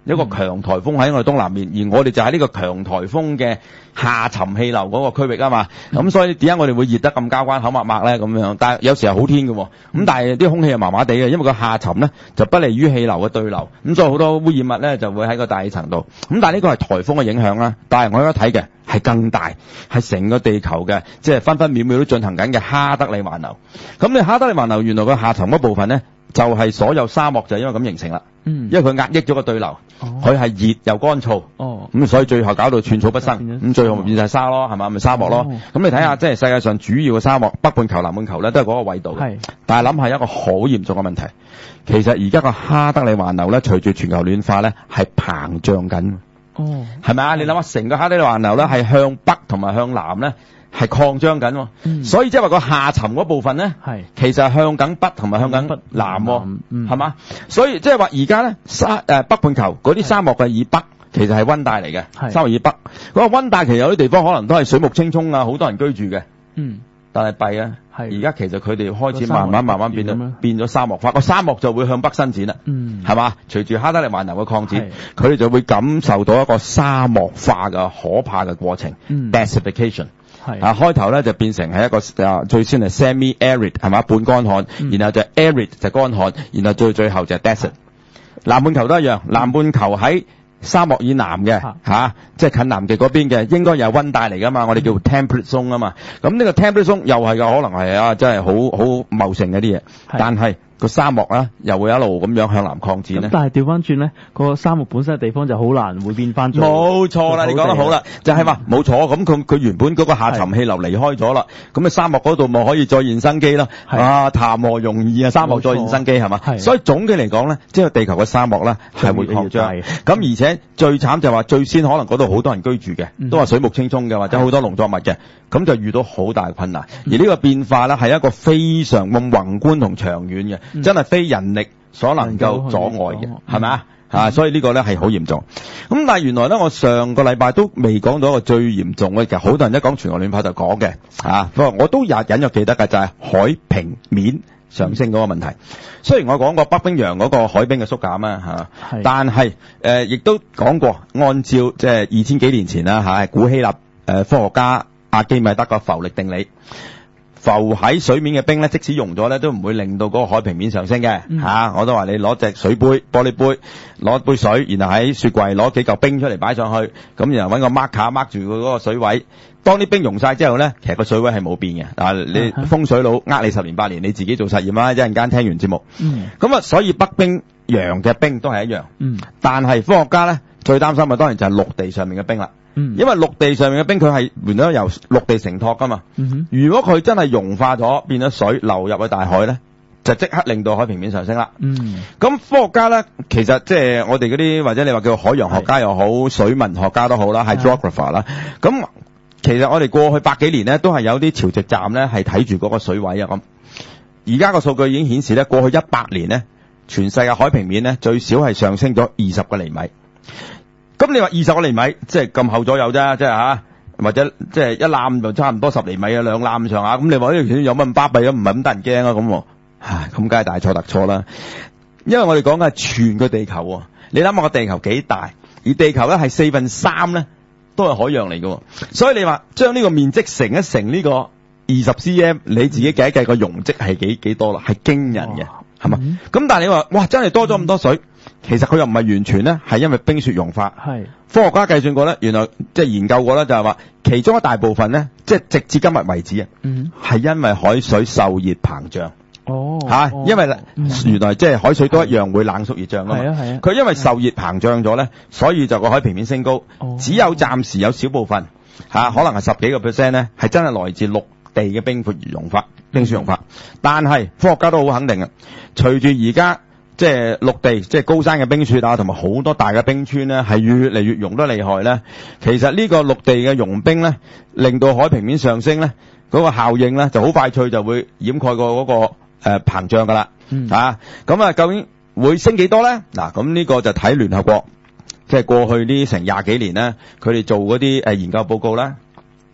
一個強颱風喺我哋東南面，而我哋就喺呢個強颱風嘅下沉氣流嗰個區域啊嘛。咁所以點解我哋會熱得咁交關口擘擘咧咁樣？但係有時係好天嘅，咁但係啲空氣係麻麻地嘅，因為個下沉咧就不利於氣流嘅對流，咁所以好多污染物咧就會喺個大氣層度。咁但係呢個係颱風嘅影響啦，但係我而家睇嘅係更大，係成個地球嘅，即係分分秒秒都進行緊嘅哈德利環流。咁你哈德利環流原來個下沉嗰部分咧，就係所有沙漠就係因為咁形成啦。因為佢壓抑咗個對流，佢係熱又乾燥，咁所以最後搞到寸草不生，咁最後咪變晒沙咯，係嘛？咪沙漠咯。咁你睇下，即係世界上主要嘅沙漠，北半球、南半球咧都係嗰個緯度嘅。但係諗下一個好嚴重嘅問題，其實而家個哈德利環流咧，隨住全球暖化咧係膨脹緊。係咪啊？你諗下，成個哈德利環流咧係向北同埋向南咧係擴張緊，所以即係話個下沉嗰部分咧，其實係向緊北同埋向緊南，係嘛？所以即係話而家咧北半球嗰啲沙漠嘅以北，其實係溫帶嚟嘅，沙漠以北嗰個溫帶其實有啲地方可能都係水木青蔥啊，好多人居住嘅，但係弊啊！而家其實佢哋開始慢慢變咗沙漠化，個沙漠就會向北伸展啦，係嘛？隨住哈德利環流嘅擴展，佢哋就會感受到一個沙漠化嘅可怕嘅過程 ，desertification。開頭咧就變成係一個最先係 semi-arid 係嘛，半乾旱，然後就 arid 就乾旱，然後最後就係 desert。南半球都一樣，南半球喺沙漠以南嘅即係近南極嗰邊嘅，應該又係溫帶嚟噶嘛，我哋叫 temperate zone 啊嘛。咁呢個 temperate zone 又係噶，可能係真係好茂盛嘅啲嘢，但係個沙漠啦又會一路咁樣向南擴展咧。 但係調翻轉咧，個沙漠本身嘅地方就好難會變翻。 冇錯啦，你講得好啦，就係話冇錯。咁佢原本嗰個下沉氣流離開咗啦，咁沙漠嗰度咪可以再現生機啦。談何容易啊！沙漠再現生機係嘛？所以總嘅嚟講咧，即係地球嘅沙漠咧係會擴張。咁而且最慘就係話最先可能嗰度好多人居住嘅，都話水木青蔥嘅，或者好多農作物嘅，咁就遇到好大困難。而呢個變化咧係一個非常咁宏觀同長遠嘅。真係非人力所能夠阻礙嘅，係咪啊？所以呢個咧係好嚴重。咁但係原來咧，我上個禮拜都未講到一個最嚴重嘅，其實好多人一講全球暖化就講嘅，不過我都隱約記得嘅就係海平面上升嗰個問題。雖然我講過北冰洋嗰個海冰嘅縮減啊，但係亦都講過，按照即係2000幾年前啦古希臘科學家阿基米德個浮力定理。浮喺水面嘅冰咧，即使溶咗咧，都唔會令到嗰個海平面上升嘅。我都話你攞隻水杯、玻璃杯，攞杯水，然後喺雪櫃攞幾嚿冰出嚟擺上去，咁然後揾個 marker mark 住佢嗰個水位。當啲冰溶晒之後咧，其實個水位係冇變嘅。你風水佬呃你10年8年，你自己做實驗啦，一陣間聽完節目。咁所以北冰洋嘅冰都係一樣。但係科學家咧最擔心嘅當然就係陸地上面嘅冰啦。因為陸地上面嘅冰佢係原來由陸地承托噶嘛，如果佢真係融化咗變咗水流入去大海咧，就即刻令到海平面上升啦。咁科學家咧，其實即係我哋嗰啲或者你話叫海洋學家又好，水文學家都好啦，係 hydrographer 啦。咁其實我哋過去100幾年咧，都係有啲潮汐站咧係睇住嗰個水位啊。咁而家個數據已經顯示咧，過去100年咧，全世界海平面咧最少係上升咗20個厘米。咁你話20個厘米，即係咁厚左右啫，即係或者即係一攬就差唔多10厘米啊，兩攬上下。咁你話呢條有乜咁巴閉啊？唔係咁得人驚啊咁。咁梗係大錯特錯啦。因為我哋講嘅係全個地球，你諗下個地球幾大，而地球咧係4/3咧都係海洋嚟嘅，所以你話將呢個面積乘一乘呢個20 cm， 你自己計一計個容積係幾多啦？係驚人嘅，係嘛？咁但係你話哇，真係多咗咁多水。其實佢又唔係完全咧，係因為冰雪融化。科學家計算過咧，原來即係研究過咧，就係話其中一大部分咧，即係直至今日為止係因為海水受熱膨脹。因為原來即係海水都一樣會冷縮熱脹噶嘛。佢因為受熱膨脹咗咧，所以就個海平面升高。只有暫時有少部分可能係10幾個%咧，係真係來自陸地嘅冰雪融化。但係科學家都好肯定嘅，隨住而家。即係陸地，即係高山嘅冰雪同埋好多大嘅冰川咧，係越嚟越溶得厲害咧。其實呢個陸地嘅融冰咧，令到海平面上升咧，嗰個效應咧就好快脆就會掩蓋過嗰個膨脹噶啦。咁究竟會升幾多咧？嗱，咁呢個就睇聯合國，即係過去呢成20幾年咧，佢哋做嗰啲研究報告啦。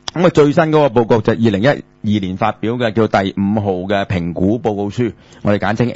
咁啊，最新嗰個報告就係2012年發表嘅，叫第5號嘅評估報告書，我哋簡稱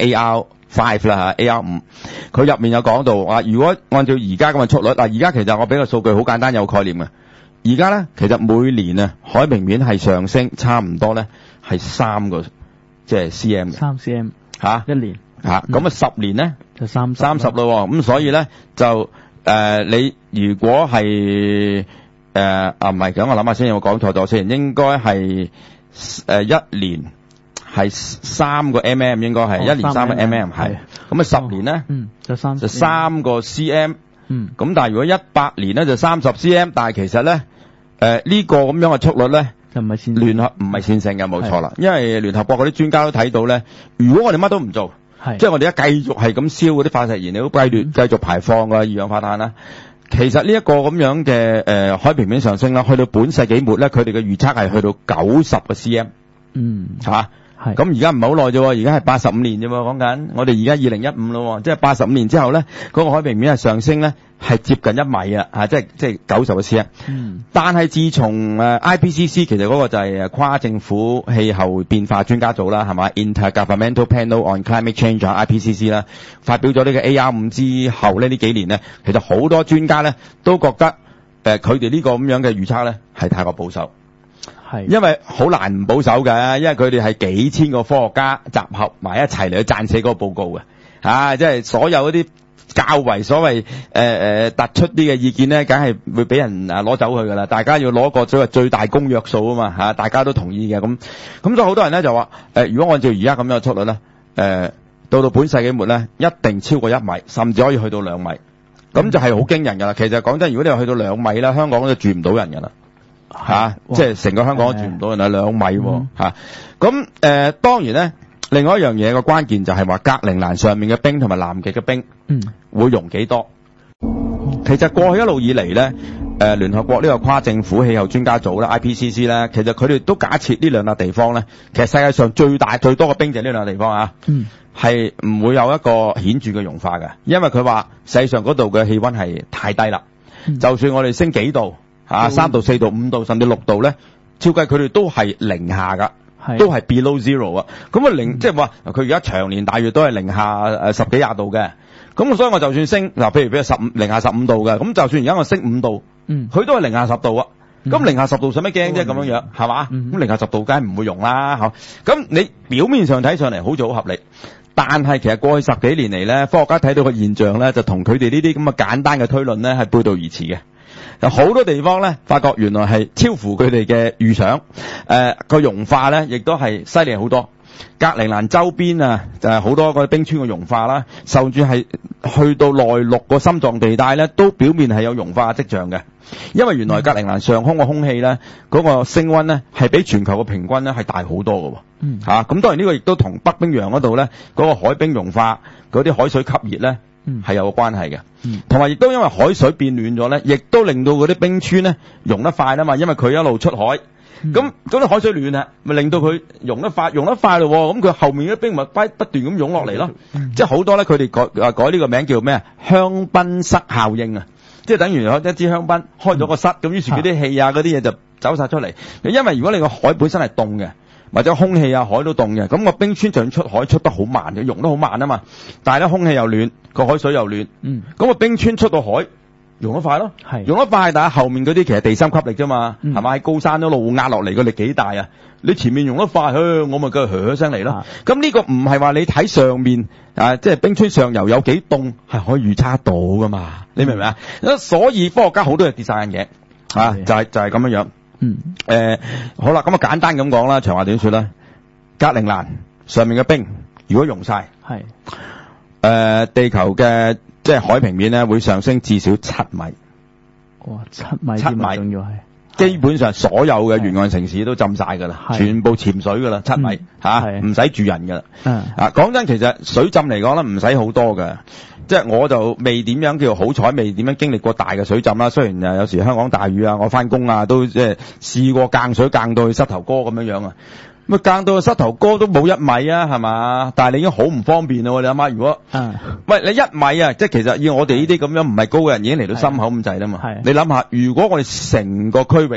AR5 啦嚇 ，AR5。佢入面有講到啊，如果按照而家咁嘅速率，而家其實我俾個數據好簡單有概念嘅。而家咧，其實每年啊，海平面係上升差唔多咧係3個即係 cm 嘅。 3 cm 嚇一年嚇，咁啊10年咧就30 咯喎，咁所以咧就你如果係唔係咁，我諗下先，有冇講錯咗先？應該係一年係3個 mm， 應該係一年3個 mm 係。咁啊10年咧就 3個 cm。咁但係如果100年咧就30 cm， 但係其實咧呢個咁樣嘅速率咧就唔係線聯合唔係線性嘅，冇錯啦。因為聯合國嗰啲專家都睇到咧，如果我哋乜都唔做，即係我哋一繼續係咁燒嗰啲化石燃料，繼續排放嘅二氧化碳啦。其實呢一個咁樣嘅海平面上升啦，去到本世紀末咧，佢哋嘅預測係去到90個 cm。係嘛？係。咁而家唔係好耐啫，而家係85年啫喎，講緊。我哋而家2015咯，即係85年之後咧，嗰個海平面係上升咧，係接近1米啊，即係90個 cm。但係自從IPCC 其實嗰個就係跨政府氣候變化專家組啦，係嘛 Intergovernmental Panel on Climate Change IPCC 啦，發表咗呢個 AR5 之後呢幾年咧，其實好多專家咧都覺得佢哋呢個咁樣嘅預測咧係太過保守。因為好難唔保守嘅，因為佢哋係幾千個科學家集合埋一齊嚟去撰寫嗰個報告嘅，即係所有嗰啲較為所謂突出啲嘅意見咧，梗係會俾人攞走去噶啦。大家要攞個所謂最大公約數啊嘛，大家都同意嘅咁所以好多人咧就話如果按照而家咁樣嘅速率咧，到本世紀末咧，一定超過1米，甚至可以去到2米，咁就係好驚人噶啦。其實講真，如果你話去到2米咧，香港都住唔到人噶啦。即係成個香港都住唔到人2米喎。咁當然咧，另外一樣嘢個關鍵就係話格陵蘭上面嘅冰同埋南極嘅冰會溶幾多。其實過去一路以嚟咧，聯合國呢個跨政府氣候專家組啦 IPCC 咧，其實佢哋都假設呢兩笪地方咧，其實世界上最大最多嘅冰就係呢兩笪地方啊，係唔會有一個顯著嘅融化嘅，因為佢話世界上嗰度嘅氣溫係太低啦，就算我哋升幾度。3度、4度、5度，甚至6度咧，照計佢哋都係零下噶，都係 below zero 啊。咁啊即係話佢而家長年大約都係零下10幾20度嘅。咁所以我就算升譬如零下15度嘅，咁就算而家我升5度，佢都係零下10度啊。咁零下10度使乜驚啫？咁樣樣係嘛？咁零下10度梗係唔會溶啦。咁你表面上睇上嚟好似好合理，但係其實過去10幾年嚟咧，科學家睇到個現象咧，就同佢哋呢啲咁嘅簡單嘅推論咧係背道而馳嘅。有好多地方咧，發覺原來係超乎佢哋嘅預想，個融化咧，亦都係犀利好多。格陵蘭周邊啊，就係好多個冰川嘅融化啦，甚至係去到內陸個心臟地帶咧，都表面係有融化跡象嘅。因為原來格陵蘭上空嘅空氣咧，嗰個升溫咧係比全球嘅平均咧係大好多嘅。咁當然呢個亦都同北冰洋嗰度咧嗰個海冰融化嗰啲海水吸熱咧。係有個關係嘅，同埋亦都因為海水變暖咗咧，亦都令到嗰啲冰川咧溶得快啦嘛，因為佢一路出海，咁啲海水暖啊，咪令到佢溶得快咯，咁佢後面啲冰咪不斷咁湧落嚟咯，即係好多咧，佢哋改呢個名叫咩啊？香檳塞效應啊，即係等於一支香檳開咗個塞，咁於是嗰啲氣啊嗰啲嘢就走晒出嚟，因為如果你個海本身係凍嘅。或者空氣啊海都凍嘅，咁個冰川就算出海出得好慢嘅，溶得好慢啊嘛。但係咧空氣又暖，個海水又暖，咁個冰川出到海溶得快咯，溶得快，但係後面嗰啲其實地心吸力啫嘛，係咪？喺高山一路壓落嚟個力幾大啊？你前面溶得快，我咪佢噓聲嚟咯。咁呢個唔係話你睇上面即係冰川上游有幾凍係可以預測到噶嘛？你明唔明啊？所以科學家好多人跌晒眼鏡就係咁樣樣。好啦，咁啊簡單咁講啦，長話短說啦。格陵蘭上面嘅冰如果溶晒，地球嘅即係海平面咧會上升至少7米。 哇，7米仲要係， 基本上所有嘅沿岸城市都浸晒噶啦，全部潛水噶啦，7米唔使住人噶啦。講真，其實水浸嚟講咧唔使好多嘅。即係我就未點樣叫好彩，未點樣經歷過大嘅水浸啦。雖然有時香港大雨啊，我翻工啊都即係試過間水間到去膝頭哥咁樣樣啊。咁間到去膝頭哥都冇1米啊，係嘛？但係你已經好唔方便咯。你諗下，如果喂你1米啊，即係其實要我哋呢啲咁樣唔係高嘅人已經嚟到心口咁滯啦嘛。你諗下，如果我哋成個區域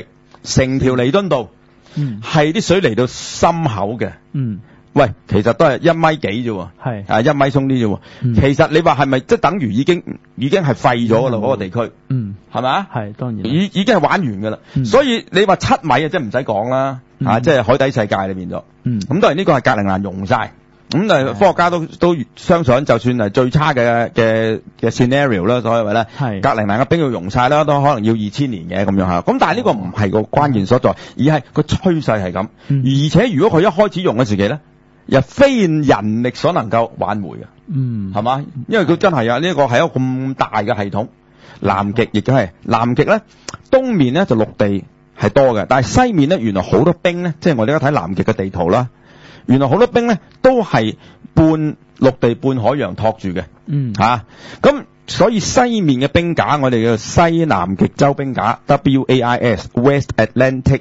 成條彌敦道係啲水嚟到心口嘅。喂，其實都係1米幾啫喎， 係 1米鬆啲啫喎。其實你話係咪即係等於已經係廢咗㗎啦？嗰個地區，係咪啊？ 係當然已經係玩完㗎啦。所以你話7米啊，即係唔使講啦，即係海底世界裏邊咗。咁當然呢個係格陵蘭溶晒。咁但係科學家都相信，就算係最差嘅 scenario 啦，所謂咧，格陵蘭嘅冰要溶晒啦，都可能要2000年嘅咁樣嚇。咁但係呢個唔係個關鍵所在，而係個趨勢係咁。而且如果佢一開始溶嘅時期咧，又非人力所能夠挽回嘅，係嘛？因為佢真係啊，呢個係一個咁大嘅系統。南極亦都係，南極咧東面咧就陸地係多嘅，但係西面咧原來好多冰咧，即係我哋而家睇南極嘅地圖啦。原來好多冰咧都係半陸地半海洋托住嘅，咁所以西面嘅冰架我哋叫西南極洲冰架 WAIS West Atlantic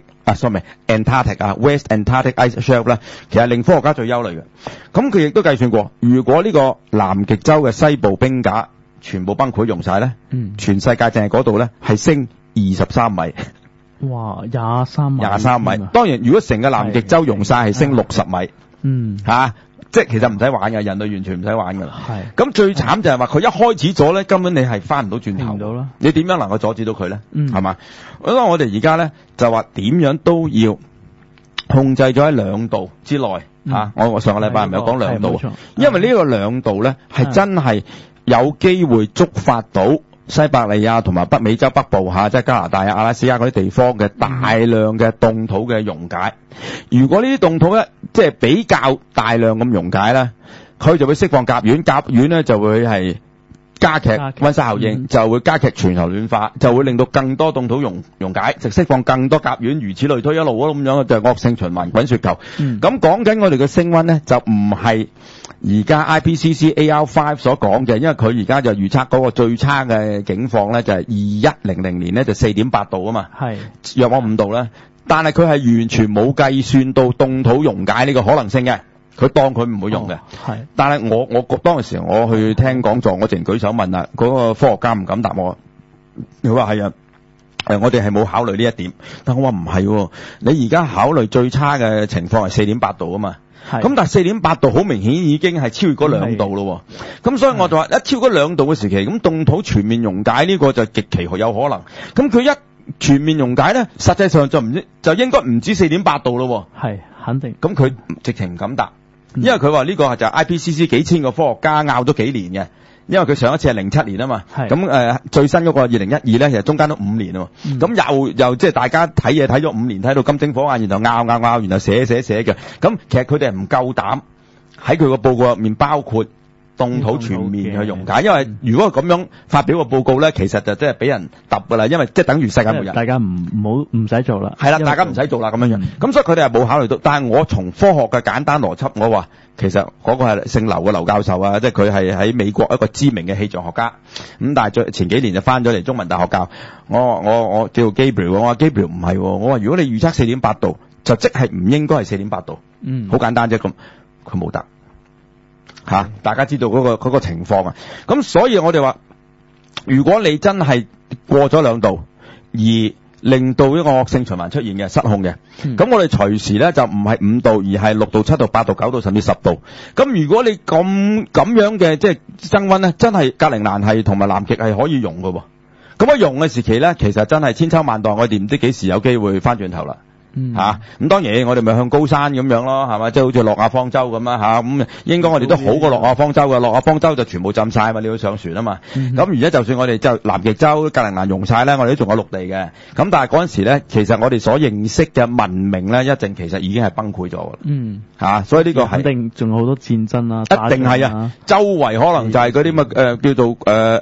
Antarctic West Antarctic Ice Shelf 咧，其實令科學家最憂慮嘅。咁佢亦都計算過，如果呢個南極洲嘅西部冰架全部崩潰溶晒咧，全世界淨係嗰度咧係升23米。 哇，23米。 當然，如果成個南極洲溶晒係升60米。即係其實唔使玩嘅，人類完全唔使玩㗎啦。咁最慘就係話佢一開始咗咧，根本你係翻唔到轉頭。你點樣能夠阻止到佢咧？係嘛？因為我哋而家咧就話點樣都要控制咗喺2度之內。我上個禮拜唔係有講2度，因為呢個2度咧係真係有機會觸發到西伯利亞同埋北美洲北部即係加拿大阿拉斯加嗰啲地方嘅大量嘅凍土嘅溶解。如果呢啲凍土咧，即係比較大量咁溶解咧，佢就會釋放甲烷，甲烷咧就會係加劇溫室效應，就會加劇全球暖化，就會令到更多凍土溶解，就釋放更多甲烷，如此類推一路咁樣就係惡性循環滾雪球。咁講緊我哋嘅升溫咧，就唔係而家 IPCC AR5 所講嘅，因為佢而家就預測嗰個最差嘅境況咧，就係2100年咧就4.8度啊嘛，約我5度啦。但係佢係完全冇計算到凍土溶解呢個可能性嘅，佢當佢唔會用嘅。但係我當時我去聽講座，我淨舉手問啦，嗰個科學家唔敢答我。佢話係啊，我哋係冇考慮呢一點。但我話唔係，你而家考慮最差嘅情況係4.8度啊嘛。咁但係4.8度好明顯已經係超越嗰2度咯。咁所以我就話一超過2度嘅時期，咁凍土全面溶解呢個就極其有可能。咁佢一全面溶解咧，實際上就應該唔止4.8度咯。 係肯定。咁佢直情唔敢答，因為佢話呢個係就 IPCC 幾千個科學家拗咗幾年嘅，因為佢上一次係07年啊嘛。咁最新嗰個2012咧，其實中間都5年啊。咁又即係大家睇嘢睇咗5年，睇到金睛火眼，然後拗，然後寫嘅。咁其實佢哋係唔夠膽喺佢個報告入面包括凍土全面去溶解，因為如果咁樣發表個報告咧，其實就即係俾人揼噶啦，因為即係等於世界末日。大家唔使做啦。係啦，大家唔使做啦咁樣。咁所以佢哋係冇考慮到。但係我從科學嘅簡單邏輯，我話其實嗰個係姓劉嘅劉教授啊，即係佢係喺美國一個知名嘅氣象學家。咁但係前幾年就翻咗嚟中文大學教。我叫 Gabriel， 我話 Gabriel 唔係，我話如果你預測4.8度，就即係唔應該係4.8度。好簡單啫咁，佢冇答。大家知道嗰個情況啊，咁所以我哋話，如果你真係過咗2度，而令到一個惡性循環出現嘅失控嘅，咁我哋隨時咧就唔係5度，而係6度、7度、8度、9度，甚至10度。咁如果你咁樣嘅即係增溫咧，真係格陵蘭係同埋南極係可以溶喎。咁溶嘅時期咧，其實真係千秋萬代，我哋唔知幾時有機會翻轉頭啦。咁當然我哋咪向高山咁樣咯，係嘛？即係好似諾亞方舟咁啦，咁應該我哋都好過諾亞方舟嘅。諾亞方舟就全部浸晒嘛，你要上船啊嘛。咁而家就算我哋就南極洲格陵蘭溶晒咧，我哋都仲有陸地嘅。咁但係嗰陣時咧，其實我哋所認識嘅文明咧，一陣其實已經係崩潰咗㗎。所以呢個係肯定仲有好多戰爭啦，一定係啊，周圍可能就係嗰啲乜叫做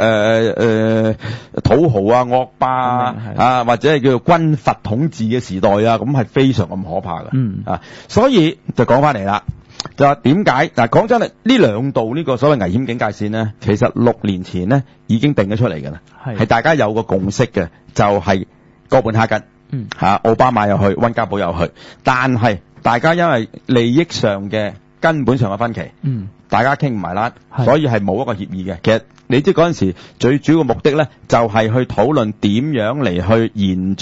土豪啊、惡霸啊，或者係叫做軍閥統治嘅時代啊，咁係非常咁可怕嘅。所以就講翻嚟啦，就話點解嗱？講真啦，呢2度呢個所謂危險警戒線呢，其實6年前呢已經定咗出嚟㗎啦，係大家有個共識嘅，就係哥本哈根奧巴馬又去，溫家寶又去，但係大家因為利益上嘅根本上嘅分歧，大家傾唔埋啦，所以係冇一個協議嘅。其實你知嗰陣時最主要嘅目的咧，就係去討論點樣嚟去延續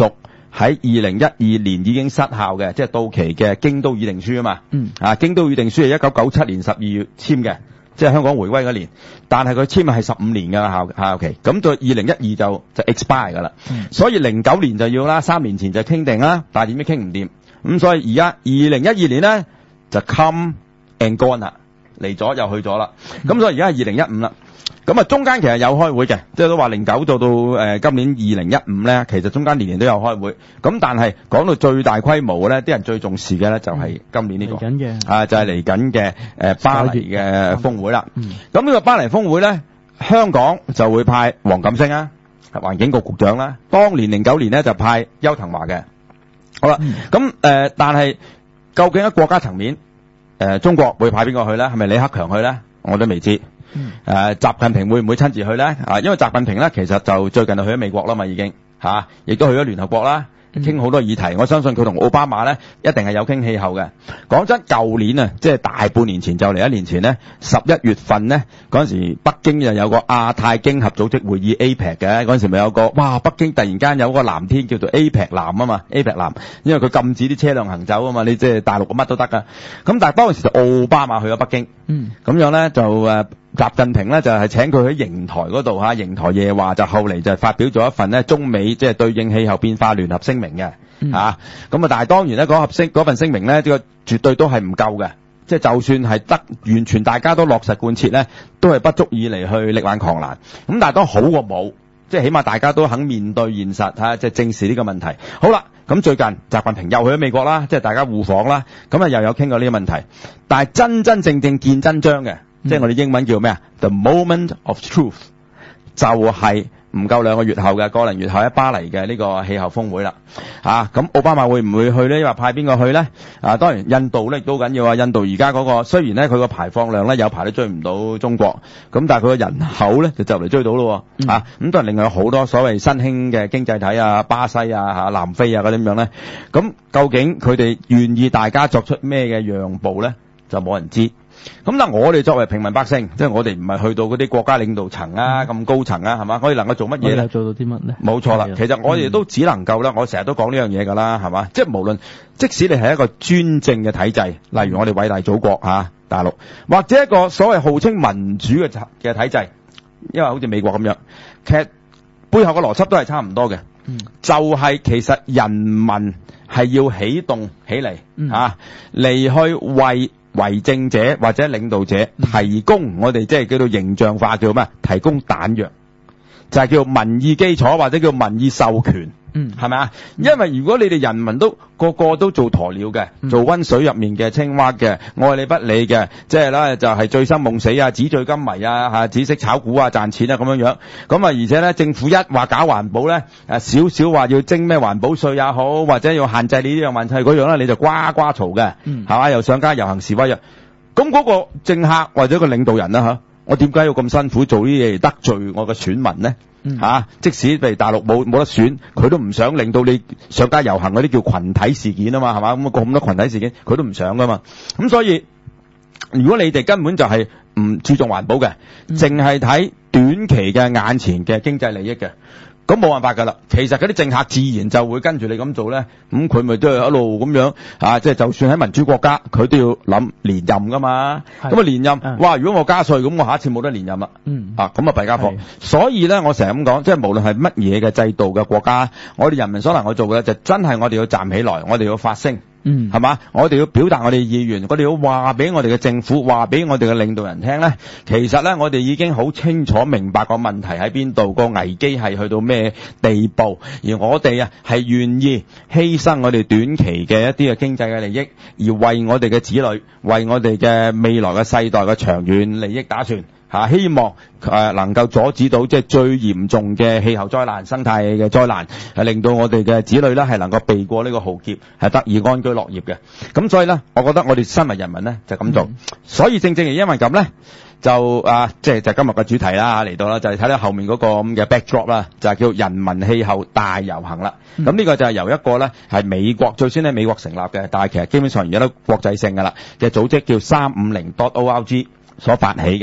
喺2012年已經失效嘅，即係到期嘅京都議定書啊嘛。京都議定書係1997年12月簽嘅，即係香港回歸嗰年，但係佢簽嘅係15年嘅效期，咁到2012就 expire 㗎啦。所以09年就要啦，3年前就傾定啦，但係點知傾唔掂，咁所以而家2012年咧就 come and gone 啦，嚟咗又去咗啦，咁所以而家係2015啦。咁啊，中間其實有開會嘅，即係都話09到今年2015咧，其實中間年年都有開會。咁但係講到最大規模嘅咧，啲人最重視嘅咧就係今年呢個，就係嚟緊嘅巴黎嘅峰會啦。咁呢個巴黎峰會咧，香港就會派黃錦星啊，環境局局長啦。當年09年咧就派邱騰華嘅。好啦，咁但係究竟喺國家層面，中國會派邊個去咧？係咪李克強去咧？我都未知。習近平會唔會親自去咧？因為習近平咧其實就最近就去咗美國啦嘛，已經亦都去咗聯合國啦，傾好多議題。我相信佢同奧巴馬咧一定係有傾氣候嘅。講真，舊年啊，即係大半年前就嚟1年前咧，11月份咧嗰陣時，北京就有個亞太經合組織會議 APEC 嘅，嗰陣時咪有個北京突然間有個藍天叫做 APEC 藍啊嘛 ，APEC 藍，因為佢禁止啲車輛行走啊嘛，你即係大陸乜都得噶。咁但係當時就奧巴馬去咗北京，咁樣咧就習近平咧就係請佢喺瀛台嗰度瀛台夜話，就後嚟就發表咗一份咧中美即係對應氣候變化聯合聲明嘅，咁但係當然咧嗰份聲明咧，呢個絕對都係唔夠嘅，即係就算係得完全大家都落實貫徹咧，都係不足以嚟去力挽狂瀾。咁但係都好過冇，即係起碼大家都肯面對現實即係正視呢個問題。好啦，咁最近習近平又去咗美國啦，即係大家互訪啦，咁又有傾過呢個問題，但係真真正正見真章嘅。即係我哋英文叫咩啊 ？The moment of truth 就係唔夠2個月後嘅個零月後喺巴黎嘅呢個氣候峰會啦。咁奧巴馬會唔會去咧？話派邊個去咧？當然印度咧亦都緊要啊！印度而家嗰個雖然咧佢個排放量咧有排都追唔到中國，咁但係佢個人口咧就嚟追到咯。咁都係另外有好多所謂新興嘅經濟體啊，巴西啊、南非啊嗰啲咁樣咧。咁究竟佢哋願意大家作出咩嘅讓步咧？就冇人知。咁但我哋作為平民百姓，即係我哋唔係去到嗰啲國家領導層咁高層係嘛？我哋能夠做乜嘢咧？ 做到啲乜咧？ 冇錯啦，其實我哋都只能夠啦，我成日都講呢樣嘢㗎啦，係嘛？即係無論即使你係一個專政嘅體制，例如我哋偉大祖國大陸，或者一個所謂號稱民主嘅體制，因為好似美國咁樣，其實背後嘅邏輯都係差唔多嘅，就係其實人民係要起動起嚟嚟去為政者或者領導者提供我哋即係叫做形象化叫咩？提供彈藥，就係叫民意基礎或者叫民意授權，係咪啊？因為如果你哋人民都個個都做鴕鳥嘅，做溫水入面嘅青蛙嘅，愛理不理嘅，即係咧就係醉生夢死啊，紙醉金迷啊，只識炒股啊賺錢啊咁樣，咁而且咧政府一話搞環保咧，少少話要徵咩環保稅也好，或者要限制你呢樣限制嗰樣咧，你就呱呱嘈嘅，係嘛？又上街遊行示威啊！咁嗰個政客或者個領導人啦我點解要咁辛苦做呢啲嘢得罪我嘅選民呢？即使譬如大陸冇得選，佢都唔想令到你上街遊行嗰啲叫群體事件啊嘛，係嘛？咁多群體事件，佢都唔想噶嘛。咁所以，如果你哋根本就係唔注重環保嘅，淨係睇短期嘅眼前嘅經濟利益嘅，咁冇辦法㗎啦。其實嗰啲政客自然就會跟住你咁做咧，咁佢咪都係一路咁樣即係就算喺民主國家，佢都要諗連任㗎嘛。咁啊連任，哇！如果我加稅，咁我下一次冇得連任啦。咁啊弊家伙。所以咧，我成日咁講，即係無論係乜嘢嘅制度嘅國家，我哋人民所能夠做嘅就真係我哋要站起來，我哋要發聲。係嘛？我哋要表達我哋意願，我哋要話俾我哋嘅政府，話俾我哋嘅領導人聽咧。其實咧，我哋已經好清楚明白個問題喺邊度，個危機係去到咩地步，而我哋係願意犧牲我哋短期嘅一啲嘅經濟嘅利益，而為我哋嘅子女，為我哋嘅未來嘅世代嘅長遠利益打算。希望能夠阻止到即係最嚴重嘅氣候災難、生態嘅災難，令到我哋嘅子女咧係能夠避過呢個浩劫，係得以安居樂業嘅。咁所以咧，我覺得我哋身為人民咧就咁做。所以正正係因為咁咧，就即係就今日嘅主題啦嚟到啦，就係睇到後面嗰個咁嘅 backdrop 啦，就係叫人民氣候大遊行啦。咁呢個就係由一個咧係美國最先喺美國成立嘅，但係其實基本上而家都國際性㗎啦嘅組織叫350.org 所發起嘅。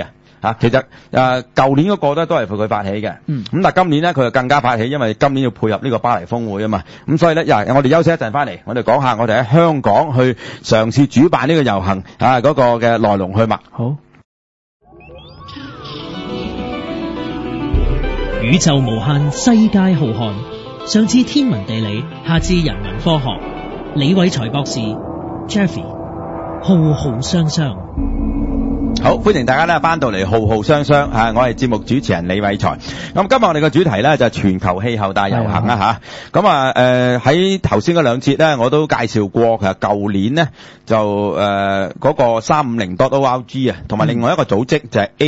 其實舊年嗰個都係佢發起嘅，咁但係今年咧佢就更加發起，因為今年要配合呢個巴黎峰會啊嘛，咁所以咧我哋休息一陣翻嚟，我哋講下我哋喺香港去嘗試主辦呢個遊行嗰個嘅來龍去脈。 好。 宇宙無限，世界浩瀚，上至天文地理，下至人文科學，李偉才博士 Jeffrey 浩浩雙雙。 好，歡迎大家咧翻到嚟浩浩雙雙我係節目主持人李偉才。咁今日我哋嘅主題咧就係全球氣候大遊行啦吓。咁喺頭先嗰兩節咧我都介紹過，其實舊年咧就嗰個350.org 同埋另外一個組織就係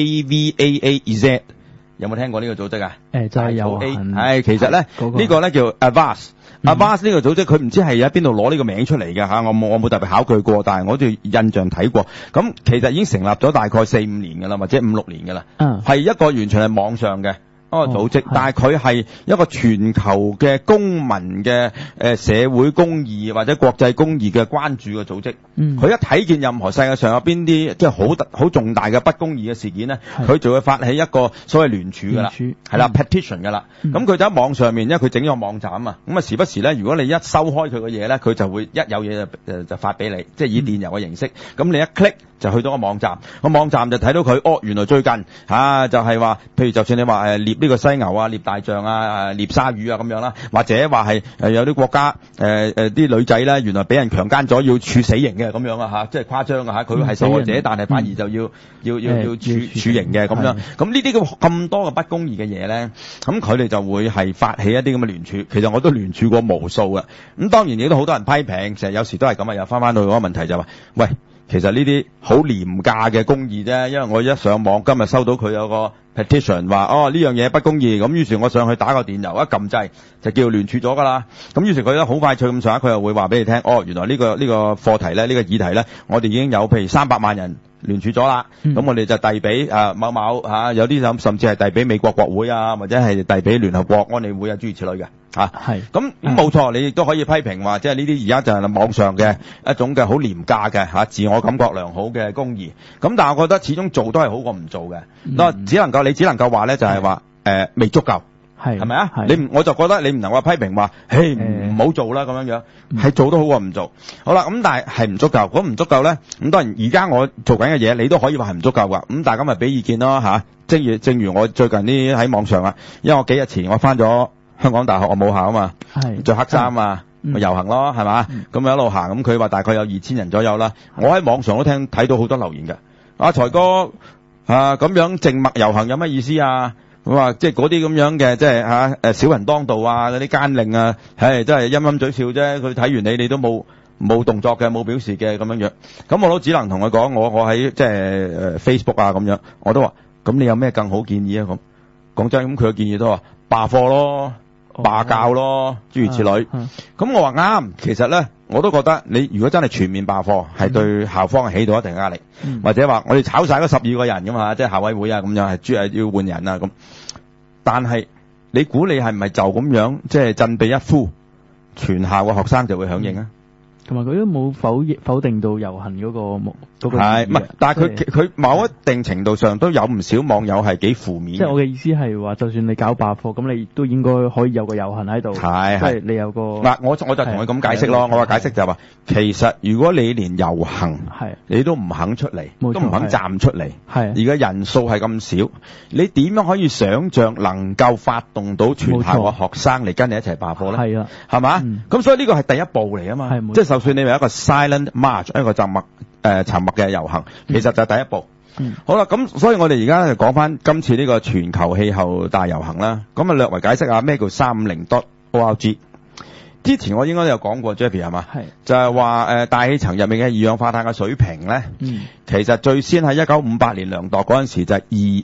AVAAZ。有冇聽過呢個組織啊？ 就係有其實咧呢個咧叫 Avast。Avast 呢個組織佢唔知係喺邊度攞呢個名出嚟嘅吓，我冇特別考據過，但係我都印象睇過。咁其實已經成立咗大概4-5年㗎啦，或者5-6年㗎啦。係一個完全係網上嘅一個組織，但係佢係一個全球嘅公民嘅社會公義或者國際公義嘅關注嘅組織。佢一睇見任何世界上有邊啲即係好重大嘅不公義嘅事件咧，佢就會發起一個所謂聯署㗎啦，係啦 petition 㗎啦。咁佢就喺網上面，因為佢整咗個網站啊，咁時不時咧，如果你一收開佢嘅嘢咧，佢就會一有嘢就發俾你，即係以電郵嘅形式。咁你一 click 就去到個網站，個網站就睇到佢原來最近就係話，譬如就算你話獵呢個犀牛啊、獵大象啊、獵鯊魚啊咁樣啦，或者話係有啲國家啲女仔咧，原來俾人強姦咗要處死刑嘅咁樣啊，即係誇張啊，佢係受害者，但係反而就要處刑嘅咁樣。咁呢啲咁多嘅不公義嘅嘢咧，咁佢哋就會係發起一啲咁嘅聯署。其實我都聯署過無數嘅。咁當然亦都好多人批評，其實有時都係咁啊，又翻到嗰個問題就話，喂，其實呢啲好廉價嘅公義啫，因為我一上網今日收到佢有個 petition 話呢樣嘢不公義，咁於是我上去打個電郵一撳掣就叫聯署咗㗎啦。咁於是佢咧好快脆咁上下，佢又會話俾你聽，原來呢個課題咧，呢個議題咧，我哋已經有譬如300萬人聯署咗啦。咁我哋就遞俾某某有啲甚至係遞俾美國國會啊，或者係遞俾聯合國安理會啊，諸如此類嘅。係咁冇錯，你亦都可以批評話，即係呢啲而家就係網上嘅一種嘅好廉價嘅自我感覺良好嘅公義。咁但係我覺得始終做都係好過唔做嘅。你只能夠話咧，就係話未足夠，係咪啊？我就覺得你唔能夠批評話，嘿唔好做啦咁樣，係做都好過唔做。好啦，咁但係唔足夠，咁唔足夠咧，咁當然而家我做緊嘅嘢，你都可以話係唔足夠噶。咁大家咪俾意見咯吓。正如我最近啲喺網上啊，因為我幾日前我翻咗香港大學，我母校啊嘛，着黑衫啊，咪遊行咯，係嘛？咁一路行，咁佢話大概有2000人左右啦。我喺網上都睇到好多留言嘅。財哥咁樣靜默遊行有乜意思啊？咁話即係嗰啲咁樣嘅，即係小人當道啊，嗰啲奸佞啊，真係陰陰嘴笑啫。佢睇完你都冇動作嘅，冇表示嘅咁樣。咁我都只能同佢講，我喺即係Facebook 啊咁樣，我都話咁你有咩更好建議啊？咁講真，咁佢嘅建議都話罷課咯。罷教咯，諸如此類。咁我話啱，其實咧我都覺得你如果真係全面罷課，係對校方係起到一定壓力，或者話我哋炒晒嗰12個人㗎嘛，即係校委會啊咁樣係要換人啊咁。但係你估你係唔係就咁樣即係振臂一呼，全校嘅學生就會響應啊？ 同埋佢都冇否定到遊行嗰個係唔係？但係佢某一定程度上都有唔少網友係幾負面。 即係我嘅意思係話，就算你搞罷課，咁你都應該可以有個遊行喺度。係即係你有個嗱，我就同佢咁解釋咯。我話解釋就係話，其實如果你連遊行你都唔肯出嚟，都唔肯站出嚟，而家人數係咁少，你點樣可以想像能夠發動到全校嘅學生嚟跟你一齊罷課咧？係啊，係嘛？咁所以呢個係第一步嚟啊嘛。即係就算你係一個 silent march， 一個沉默嘅遊行，其實就係第一步。好啦，咁所以我哋而家就講翻今次呢個全球氣候大遊行啦。咁略為解釋下咩叫350.org。之前我應該都有講過 Jeffrey 係嘛？係就係話大氣層入面嘅二氧化碳嘅水平咧，其實最先喺1958年量度嗰陣時就係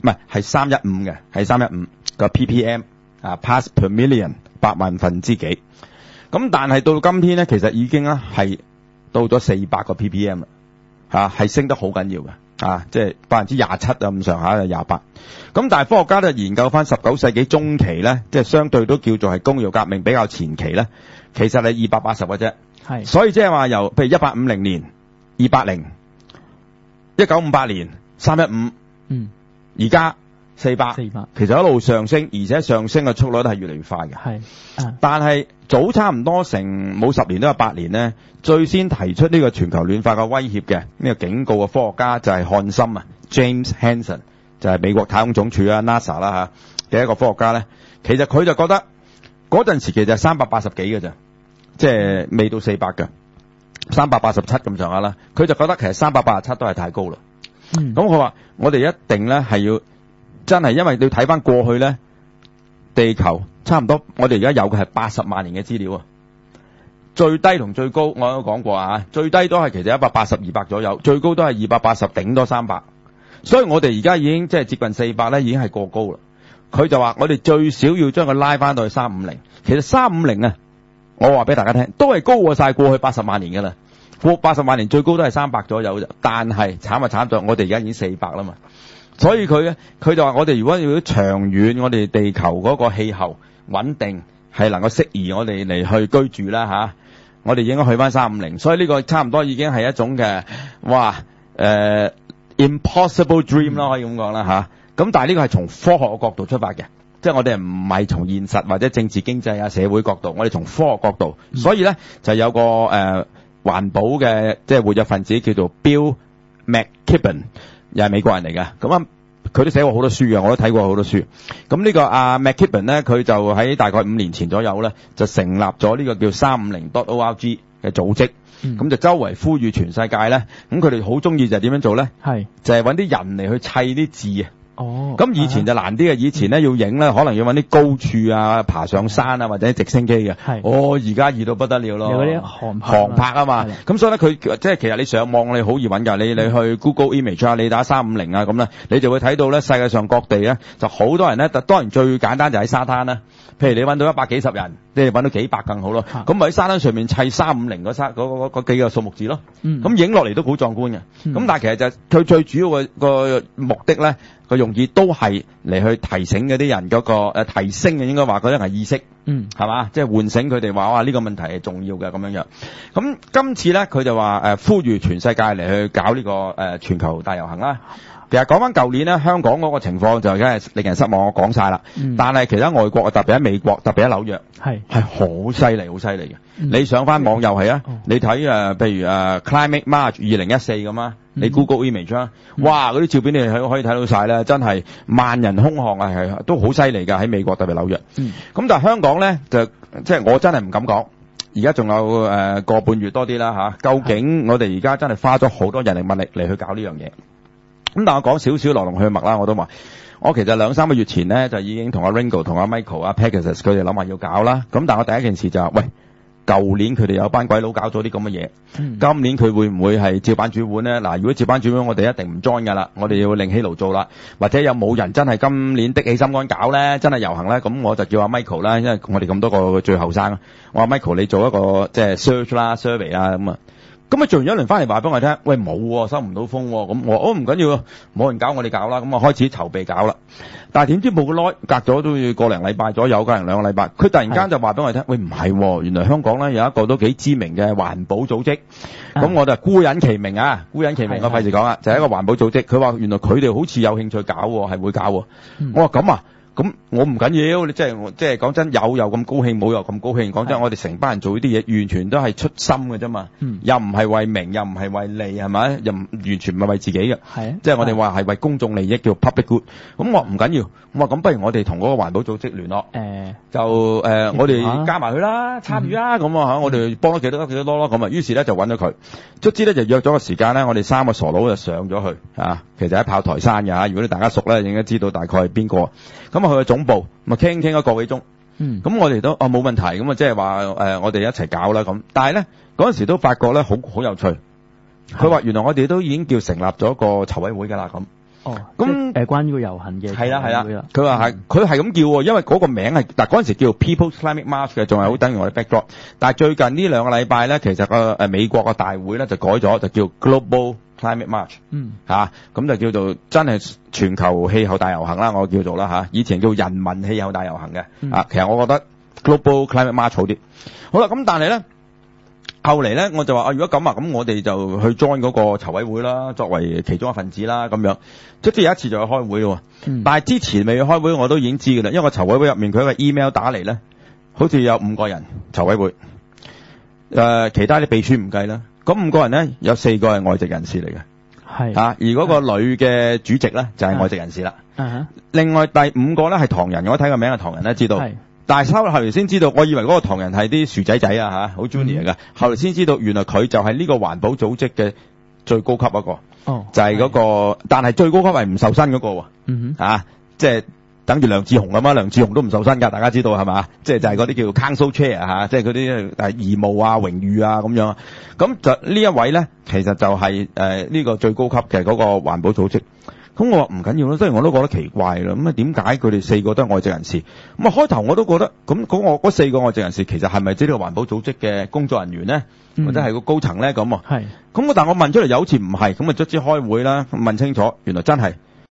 315嘅，係315個 ppm parts per million 百萬分之幾。咁但係到今天咧，其實已經咧係到咗400個 ppm 啦，係升得好緊要嘅，即係27%啊咁上下就28%。咁但係科學家都研究翻19世紀中期咧，即係相對都叫做係工業革命比較前期咧，其實係280嘅啫。係，所以即係話由譬如1850年280，1958年315， 而家400，其實一路上升，而且上升嘅速率都係越嚟越快嘅。 係， 但係早差唔多成冇10年都有8年咧，最先提出呢個全球暖化嘅威脅嘅呢個警告嘅科學家就係漢森啊 ，James Hansen， 就係美國太空總署啊 NASA 啦嘅一個科學家咧。其實佢就覺得嗰陣時其實係380幾嘅咋，即係未到400嘅，387咁上下啦。佢就覺得其實387都係太高啦。咁佢話我哋一定咧係要真係，因為你要睇翻過去咧，地球差唔多我哋而家有嘅係80萬年嘅資料啊。最低同最高我都講過啊，最低都係其實180、200左右，最高都係280，頂多300。所以我哋而家已經即係接近400咧，已經係過高啦。佢就話我哋最少要將佢拉翻到去350。其實350啊，我話俾大家聽，都係高過晒過去80萬年噶啦。過80萬年最高都係300左右啫，但係慘就慘在我哋而家已經400啦嘛。所以佢就話我哋如果要長遠，我哋地球嗰個氣候穩定係能夠適宜我哋嚟去居住啦吓，我哋應該去翻350。所以呢個差唔多已經係一種嘅impossible dream 咯，可以咁講啦吓。咁但係呢個係從科學嘅角度出發嘅，即係我哋唔係從現實或者政治經濟啊社會角度，我哋從科學角度。所以咧就有個環保嘅即係活躍分子叫做 Bill McKibben， 又係美國人嚟嘅。咁佢都寫過好多書嘅，我都睇過好多書。咁呢個McKibben 咧，佢就喺大概5年前左右咧，就成立咗呢個叫350.org 嘅組織。咁就周圍呼籲全世界咧，咁佢哋好中意就係點樣做咧？係就係揾啲人嚟去砌啲字啊！咁以前就難啲嘅，以前咧要影咧，可能要揾啲高處啊、爬上山啊或者直升機嘅。而家易到不得了咯，有嗰啲航拍啊嘛。咁所以咧，佢即係其實你上網你好易揾㗎，你去 Google Image 啊，你打350啊咁咧，你就會睇到咧世界上各地咧就好多人咧。當然最簡單就喺沙灘啦。譬如你揾到100幾十人，你哋揾到幾百更好咯。咁咪喺沙灘上面砌350嗰幾個數目字咯。咁影落嚟都好壯觀嘅。咁但係其實就佢最主要個目的咧，個用意都係嚟去提醒嗰啲人嗰個提升嘅，應該話嗰啲係意識，係嘛？即係喚醒佢哋話哇呢個問題係重要嘅咁樣樣。咁今次咧佢就話呼籲全世界嚟去搞呢個全球大遊行啦。其實講翻舊年咧，香港嗰個情況就梗係令人失望，我講晒啦。但係其他外國特別喺美國，特別喺紐約，係好犀利，好犀利嘅。你上翻網又係啊，你睇譬如Climate March 2014咁啊，你 Google Image 啊，哇嗰啲照片你可以睇到晒咧，真係萬人空巷啊，係都好犀利㗎喺美國特別紐約。咁但係香港咧就即係我真係唔敢講。而家仲有個半月多啲啦吓，究竟我哋而家真係花咗好多人力物力嚟去搞呢樣嘢。咁但係我講少少來龍去脈啦，我都話我其實2-3個月前咧就已經同阿 Ringo 同阿 Michael 阿 Pegasus 佢哋諗下要搞啦。咁但係我第一件事就話喂，舊年佢哋有班鬼佬搞咗啲咁嘅嘢，今年佢會唔會係照板煮碗咧？嗱，如果照板煮碗，我哋一定唔 join 㗎啦，我哋要另起爐灶啦。或者有冇人真係今年的起心肝搞咧，真係遊行咧？咁我就叫阿 Michael 啦，因為我哋咁多個最後生，我話 Michael 你做一個即係 search 啦 survey 啦咁啊。咁啊做完一輪翻嚟話俾我聽，喂冇收唔到風，咁我唔緊要，冇人搞我哋搞啦，咁啊開始籌備搞啦。但係點知冇耐，隔咗都要個零禮拜左右，隔零2個禮拜，佢突然間就話俾我聽，喂唔係，原來香港咧有一個都幾知名嘅環保組織，咁我就孤隱其名啊，孤隱其名我費事講啦，就係一個環保組織。佢話原來佢哋好似有興趣搞，係會搞。我話咁啊。咁我唔緊要，你即係講真，有又咁高興，冇又咁高興。講真，我哋成班人做呢啲嘢，完全都係出心嘅啫嘛。又唔係為名，又唔係為利，係咪？又完全唔係為自己嘅。即係我哋話係為公眾利益，叫 public good。咁我唔緊要，我話咁不如我哋同嗰個環保組織聯絡。就我哋加埋佢啦，參與啦，咁啊我哋幫咗幾多咯。咁啊，於是咧就揾咗佢，卒之咧就約咗個時間咧，我哋3個傻佬就上咗去啊。其實喺炮台山嘅嚇，如果你大家熟咧，應該知道大概係邊個。咁去個總部，咪傾咗個幾鐘。咁我哋都冇問題，咁啊即係話我哋一齊搞啦咁。但係咧嗰陣時都發覺咧好有趣。佢話原來我哋都已經叫成立咗個籌委會㗎啦咁。咁關於個遊行嘅係啦。佢話佢係咁叫喎，因為嗰個名係，但嗰陣時叫 People's Climate March 嘅，仲係好等於我哋 backdrop。但係最近呢2個禮拜咧，其實個美國個大會咧就改咗，就叫 Global Climate March。咁就叫做真係全球氣候大遊行啦，我叫做啦嚇。以前叫人民氣候大遊行嘅。其實我覺得 Global Climate March 好啲。好啦，咁但係咧後嚟咧，我就話如果咁咁我哋就去 join 嗰個籌委會啦，作為其中一份子啦，咁樣。即係有一次就去開會咯。但係之前未去開會，我都已經知㗎啦，因為個籌委會入面佢一個 email 打嚟咧，好似有5個人籌委會，其他啲秘書唔計啦。咁5個人咧，有4個係外籍人士嚟嘅。係而嗰個女嘅主席咧就係外籍人士啦。另外第5個咧係唐人，我睇個名係唐人咧，知道。但係後嚟先知道，我以為嗰個唐人係啲薯仔仔啊好 junior 嘅。後嚟先知道原來佢就係呢個環保組織嘅最高級一個。就係嗰個，但係最高級係唔受薪嗰個喎。即係等住梁智鴻咁啊，梁智鴻都唔受薪㗎，大家知道係嘛？即係就係嗰啲叫 council chair 即係嗰啲義務啊、榮譽啊咁樣。咁就呢一位咧，其實就係呢個最高級嘅嗰個環保組織。咁我話唔緊要啦，雖然我都覺得奇怪啦。咁點解佢哋4個都係外籍人士？咁開頭我都覺得，咁嗰4個外籍人士其實係咪即係呢個環保組織嘅工作人員咧，或者係個高層咧咁？咁但我問出嚟又好似唔係，咁卒之開會啦，問清楚，原來真係。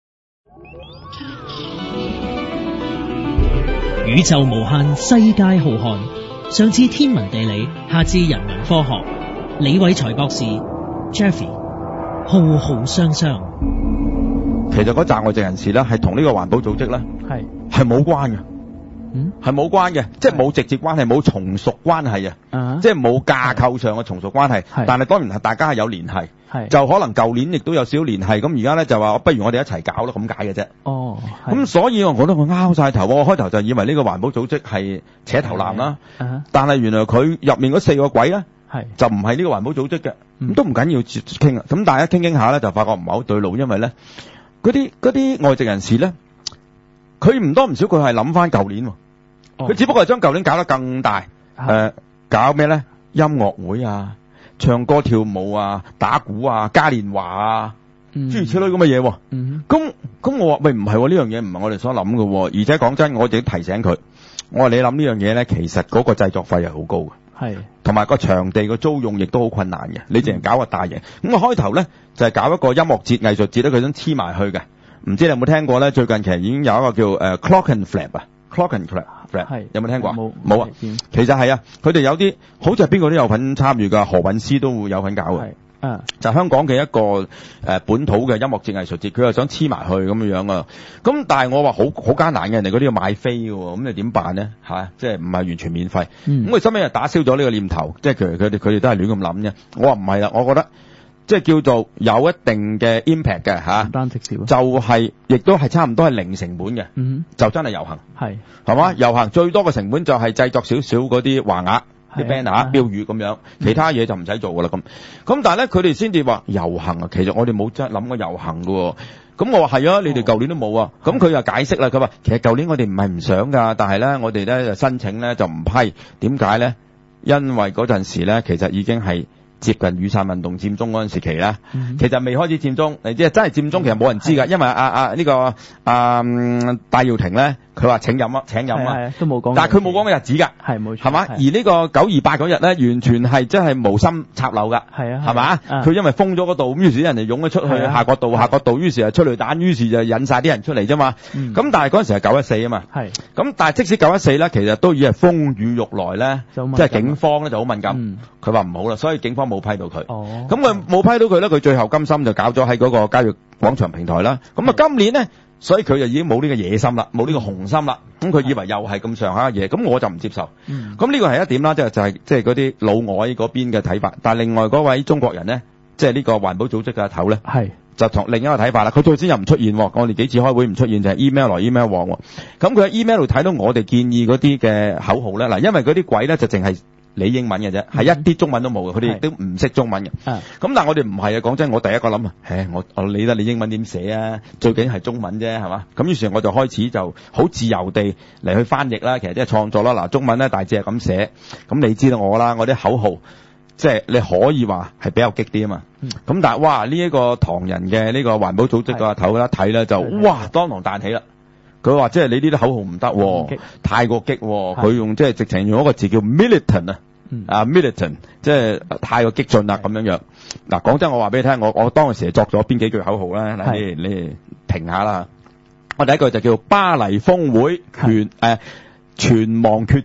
宇宙無限，世界浩瀚，上至天文地理，下至人文科學，李偉才博士 Jeffrey 浩浩湯湯。 其實嗰紮外籍人士咧，係同呢個環保組織咧，係冇關嘅，係冇關嘅，即係冇直接關係，冇從屬關係啊，即係冇架構上嘅從屬關係。但係當然係大家係有聯繫，就可能舊年亦都有少少聯繫。咁而家咧就話，不如我哋一齊搞咯，咁解嘅啫。咁所以我覺得我拗晒頭，我開頭就以為呢個環保組織係扯頭纜啦，但係原來佢入面嗰4個鬼咧，就唔係呢個環保組織嘅，咁都唔緊要傾啊。咁大家傾下咧，就發覺唔係好對路，因為咧。嗰啲外籍人士咧，佢唔多唔少，佢係諗翻舊年，佢只不過係將舊年搞得更大，搞咩咧？音樂會啊，唱歌跳舞啊，打鼓啊，嘉年華啊，諸如此類咁嘅嘢。咁我話喂，唔係呢樣嘢，唔係我哋所諗嘅，而且講真，我哋提醒佢，我話你諗呢樣嘢咧，其實嗰個製作費係好高嘅，同埋個場地個租用亦都好困難嘅，你淨係搞個大型。咁我開頭咧就係搞一個音樂節、藝術節咧，佢想黐埋去嘅。唔知你有冇聽過咧？最近其實已經有一個叫Clockenflap 啊 ，Clockenflap 有冇聽過？冇啊。其實係啊，佢哋有啲好似係邊個都有份參與㗎，何韻詩都會有份搞嘅。就香港嘅一個本土嘅音樂節、藝術節，佢又想黐埋去咁樣啊。咁但係我話好艱難嘅，人哋嗰啲要買飛嘅喎，咁你點辦咧？即係唔係完全免費？咁佢收尾又打消咗呢個念頭，即係佢哋都係亂咁諗啫。我話唔係啦，我覺得。即係叫做有一定嘅 impact 嘅嚇，單直接就係亦都係差唔多係零成本嘅，就真係遊行，係嘛？遊行最多嘅成本就係製作少少嗰啲橫額、啲 banner、標語咁樣，其他嘢就唔使做噶啦咁。咁但係咧，佢哋先至話遊行啊，其實我哋冇真係諗過遊行㗎喎。咁我話係啊，你哋舊年都冇啊。咁佢又解釋啦，佢話其實舊年我哋唔係唔想㗎，但係咧我哋咧就申請咧就唔批。點解咧？因為嗰陣時咧其實已經係接近雨傘運動佔中嗰陣時期啦，其實未開始佔中，你知真係佔中其實冇人知㗎，因為呢個戴耀廷咧，佢話請飲啊， 都冇講， 但係佢冇講個日子㗎， 係冇錯， 係嘛？而呢個928嗰日咧，完全係真係無心插柳㗎，係嘛？佢因為封咗嗰度，咁於是啲人就湧咗出去夏慤道，於是就催淚彈，於是就引晒啲人出嚟啫嘛。咁但係嗰陣時係914啊嘛，咁但係即使914咧，其實都已係風雨欲來咧，即係警方咧就好敏感，佢話唔好啦，所以警方冇批到佢。咁佢冇批到佢咧，佢最後甘心就搞咗喺嗰個交易廣場平台啦。咁啊今年咧，所以佢就已經冇呢個野心啦，冇呢個雄心啦。咁佢以為又係咁上下嘅嘢，咁我就唔接受。咁呢個係一點啦，即係嗰啲老外嗰邊嘅睇法。但係另外嗰位中國人咧，即係呢個環保組織嘅阿頭咧，就同另一個睇法啦。佢最先又唔出現，我哋幾次開會唔出現，就係 email 來 email 往。咁佢喺 email 度睇到我哋建議嗰啲嘅口號咧，嗱，因為嗰啲鬼咧就淨係理英文嘅啫，係一啲中文都冇嘅，佢哋亦都唔識中文嘅。咁但係我哋唔係啊，講真，我第一個諗啊，我理得你英文點寫啊，最緊係中文啫，係嘛？咁於是我就開始就好自由地嚟去翻譯啦，其實即係創作啦。嗱，中文咧大致係咁寫，咁你知道我啦，我啲口號即係你可以話係比較激啲啊嘛。咁但係哇，呢一個唐人嘅呢個環保組織個頭一睇咧就哇當堂彈起啦。佢話即係你呢啲口號唔得，太過激，佢用即係直情用一個字叫 militant 啊，militant， 即係太過激進啦咁樣。嗱，講真，我話俾你聽，我當時係作咗邊幾句口號咧，嗱，你評下啦。我第一句就叫巴黎峰會全亡決戰，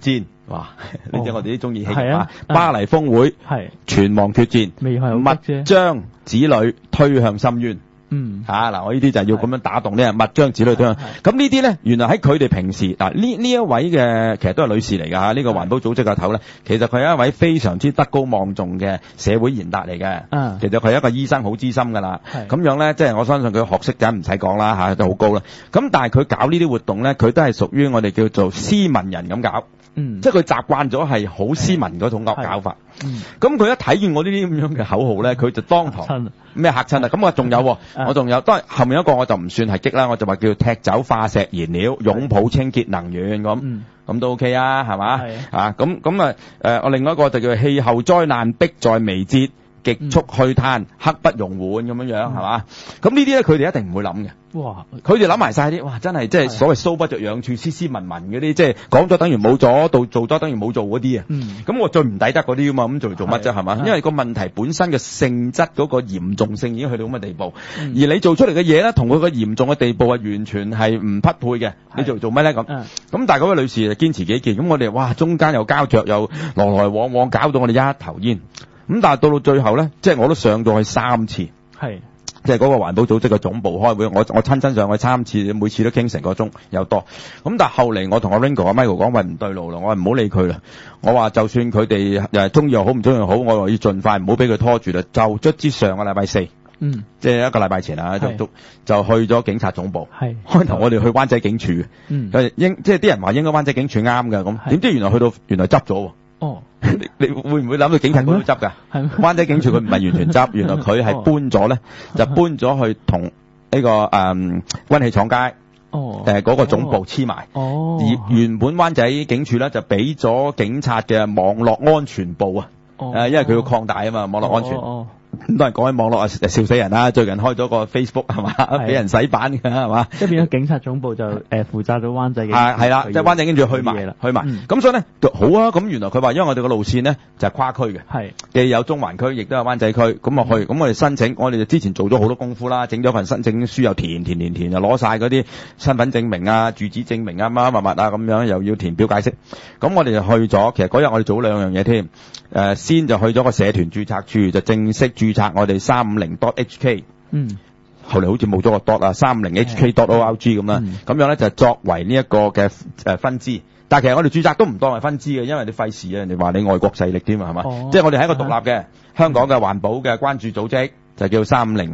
哇！呢啲我哋都中意戲啊！巴黎峰會係存亡決戰，勿將子女推向深淵。嗱，我呢啲就係要咁樣打動呢，勿將子女推向。咁呢啲咧，原來喺佢哋平時嗱呢一位嘅，其實都係女士嚟㗎嚇。呢個環保組織嘅頭咧，其實佢係一位非常之德高望重嘅社會賢達嚟嘅。其實佢係一個醫生，好資深㗎啦。咁樣咧，即係我相信佢學識梗唔使講啦嚇，都好高啦。咁但係佢搞呢啲活動咧，佢都係屬於我哋叫做斯文人咁搞。即係佢習慣咗係好斯文嗰種搞法。咁佢一睇見我呢啲咁樣嘅口號咧，佢就當堂咩嚇親啊！咁我仲有，我仲有，當然後面一個我就唔算係激啦，我就話叫踢走化石燃料，擁抱清潔能源咁都 OK 啊，係嘛？我另外一個就叫氣候災難迫在眉睫，極速去碳，刻不容緩咁樣係嘛？咁呢啲咧，佢哋一定唔會諗嘅。哇！佢哋諗埋晒啲，哇！真係即係所謂搔不着癢處，斯斯文文嗰啲，即係講咗等於冇咗，做咗等於冇做嗰啲啊。咁我最唔抵得嗰啲啊嘛，咁做乜啫係嘛？因為個問題本身嘅性質嗰個嚴重性已經去到咁嘅地步，而你做出嚟嘅嘢咧，同佢個嚴重嘅地步係完全係唔匹配嘅。你做咩咧咁？咁但係嗰位女士就堅持己見，咁我哋哇中間又膠着，又來來往往，搞到我哋一頭煙。咁但係到最後咧，即係我都上咗去3次。即係嗰個環保組織嘅總部開會，我親身上去3次，每次都傾成個鐘有多。咁但係後嚟我同阿 Ringo 阿 Michael 講，喂，唔對路啦，我話唔好理佢啦。我話就算佢哋中意又好，唔中意又好，我話要盡快唔好俾佢拖住啦。就卒之上個禮拜4，即係一個禮拜前啊，就去咗警察總部。開頭我哋去灣仔警署嘅，即係啲人話應該灣仔警署啱㗎，咁點知原來執咗喎。你會唔會諗到警察都執㗎？灣仔警署佢唔係完全執，原來佢係搬咗咧，就搬咗去同呢個溫氣廠街嗰個總部黐埋。而原本灣仔警署咧就俾咗警察嘅網絡安全部啊，因為佢要擴大啊嘛，網絡安全。咁多人講起網絡啊，笑死人啦！最近開咗個 Facebook 係嘛，俾人洗版嘅係嘛， 即係變咗警察總部就負責咗灣仔嘅。 係啦，即係灣仔跟住去埋。咁所以咧好啊，咁原來佢話因為我哋個路線咧就係跨區嘅，既有中環區，亦都有灣仔區，咁我去，咁我哋申請，我哋就之前做咗好多功夫啦，整咗份申請書又填，就攞晒嗰啲身份證明啊、住址證明啊、乜啊咁樣，又要填表解釋。咁我哋就去咗，其實嗰日我哋做咗2樣嘢添。先就去咗個社團註冊處，就正式註冊我哋350.hk。後嚟好似冇咗個 dot 啊，350hk.org 咁啦。咁樣咧就作為呢一個嘅分支。但係其實我哋註冊都唔當係分支嘅，因為你費事啊，人哋話你外國勢力添啊，係嘛？即係我哋係一個獨立嘅香港嘅環保嘅關注組織，就叫